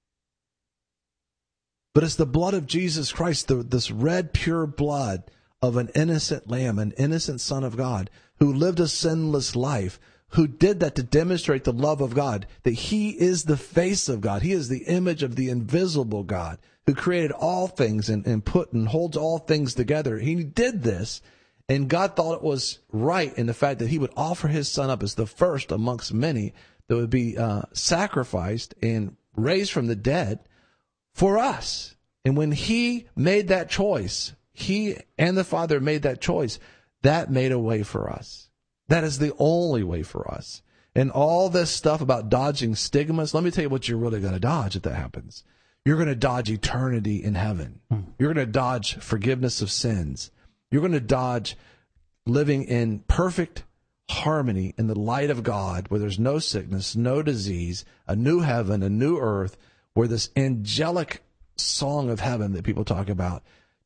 But it's the blood of Jesus Christ, this red, pure blood of an innocent lamb, an innocent son of God, who lived a sinless life, who did that to demonstrate the love of God, that he is the face of God. He is the image of the invisible God, who created all things and put and holds all things together. He did this, and God thought it was right in the fact that he would offer his son up as the first amongst many that would be sacrificed and raised from the dead for us. And when he made that choice, he and the Father made that choice, that made a way for us. That is the only way for us. And all this stuff about dodging stigmas, let me tell you what you're really going to dodge if that happens. You're going to dodge eternity in heaven. You're going to dodge forgiveness of sins. You're going to dodge living in perfect harmony in the light of God, where there's no sickness, no disease, a new heaven, a new earth, where this angelic song of heaven that people talk about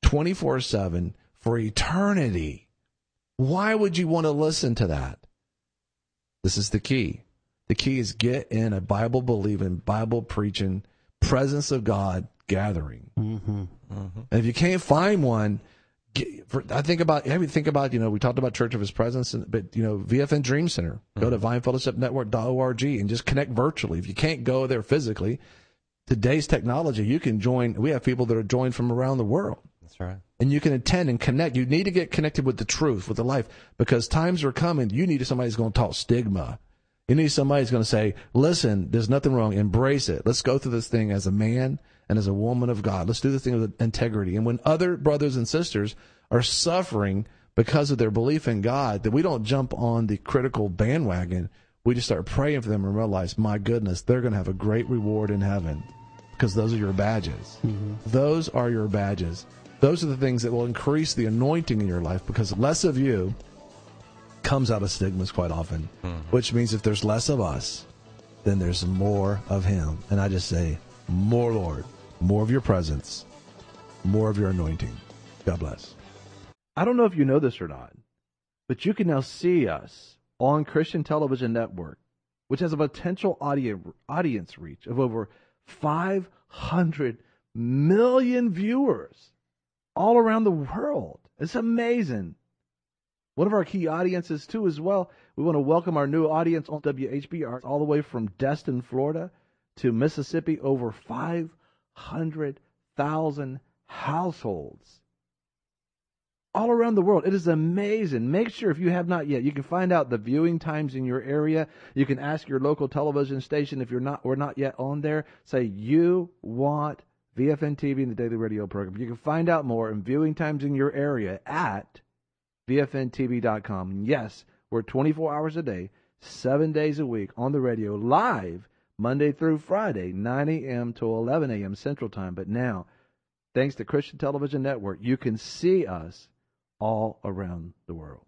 24/7 for eternity. Why would you want to listen to that? This is the key. The key is get in a Bible-believing, Bible-preaching, presence of God gathering. Mm-hmm. Mm-hmm. And if you can't find one, we talked about Church of His Presence, but VFN Dream Center. Go to vinefellowshipnetwork.org and just connect virtually. If you can't go there physically, today's technology, you can join. We have people that are joined from around the world. That's right. And you can attend and connect. You need to get connected with the truth, with the life, because times are coming. You need somebody who's going to talk stigma. You need somebody who's going to say, listen, there's nothing wrong. Embrace it. Let's go through this thing as a man and as a woman of God. Let's do this thing with integrity. And when other brothers and sisters are suffering because of their belief in God, that we don't jump on the critical bandwagon. We just start praying for them and realize, my goodness, they're going to have a great reward in heaven, because those are your badges. Mm-hmm. Those are your badges. Those are the things that will increase the anointing in your life, because less of you comes out of stigmas quite often, which means if there's less of us, then there's more of him. And I just say, more Lord, more of your presence, more of your anointing. God bless. I don't know if you know this or not, but you can now see us on Christian Television Network, which has a potential audience reach of over 500 million viewers all around the world. It's amazing. One of our key audiences, too, as well, we want to welcome our new audience on WHBR all the way from Destin, Florida to Mississippi, over 500,000 households all around the world. It is amazing. Make sure, if you have not yet, you can find out the viewing times in your area. You can ask your local television station if we're not yet on there. Say you want VFN TV and the Daily Radio program. You can find out more and viewing times in your area at VFNTV.com. Yes, we're 24 hours a day, 7 days a week on the radio, live Monday through Friday, 9 a.m. to 11 a.m. Central Time. But now, Thanks to Christian Television Network, you can see us all around the world.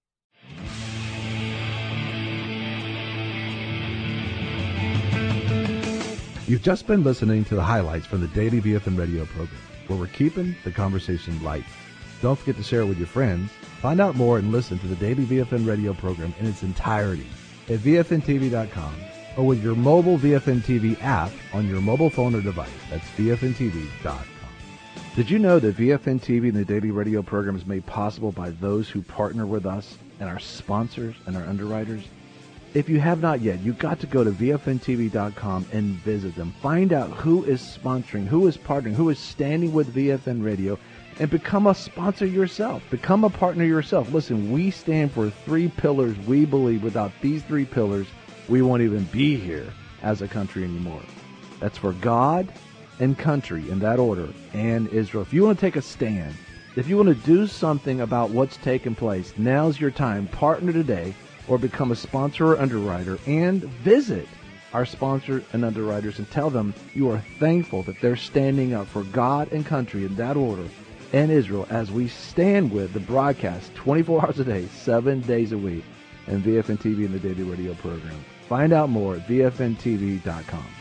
You've just been listening to the highlights from the Daily VFN radio program, where we're keeping the conversation light. Don't forget to share it with your friends. Find out more and listen to the Daily VFN radio program in its entirety at VFNTV.com or with your mobile VFN TV app on your mobile phone or device. That's VFNTV.com. Did you know that VFN TV and the Daily Radio program is made possible by those who partner with us and our sponsors and our underwriters? If you have not yet, you've got to go to VFNTV.com and visit them. Find out who is sponsoring, who is partnering, who is standing with VFN Radio, and become a sponsor yourself. Become a partner yourself. Listen, we stand for 3 pillars. We believe without these 3 pillars, we won't even be here as a country anymore. That's for God and country, in that order, and Israel. If you want to take a stand, if you want to do something about what's taking place, now's your time. Partner today or become a sponsor or underwriter, and visit our sponsors and underwriters and tell them you are thankful that they're standing up for God and country in that order and Israel as we stand with the broadcast 24 hours a day, 7 days a week, and VFN TV and the Daily Radio program. Find out more at VFNTV.com.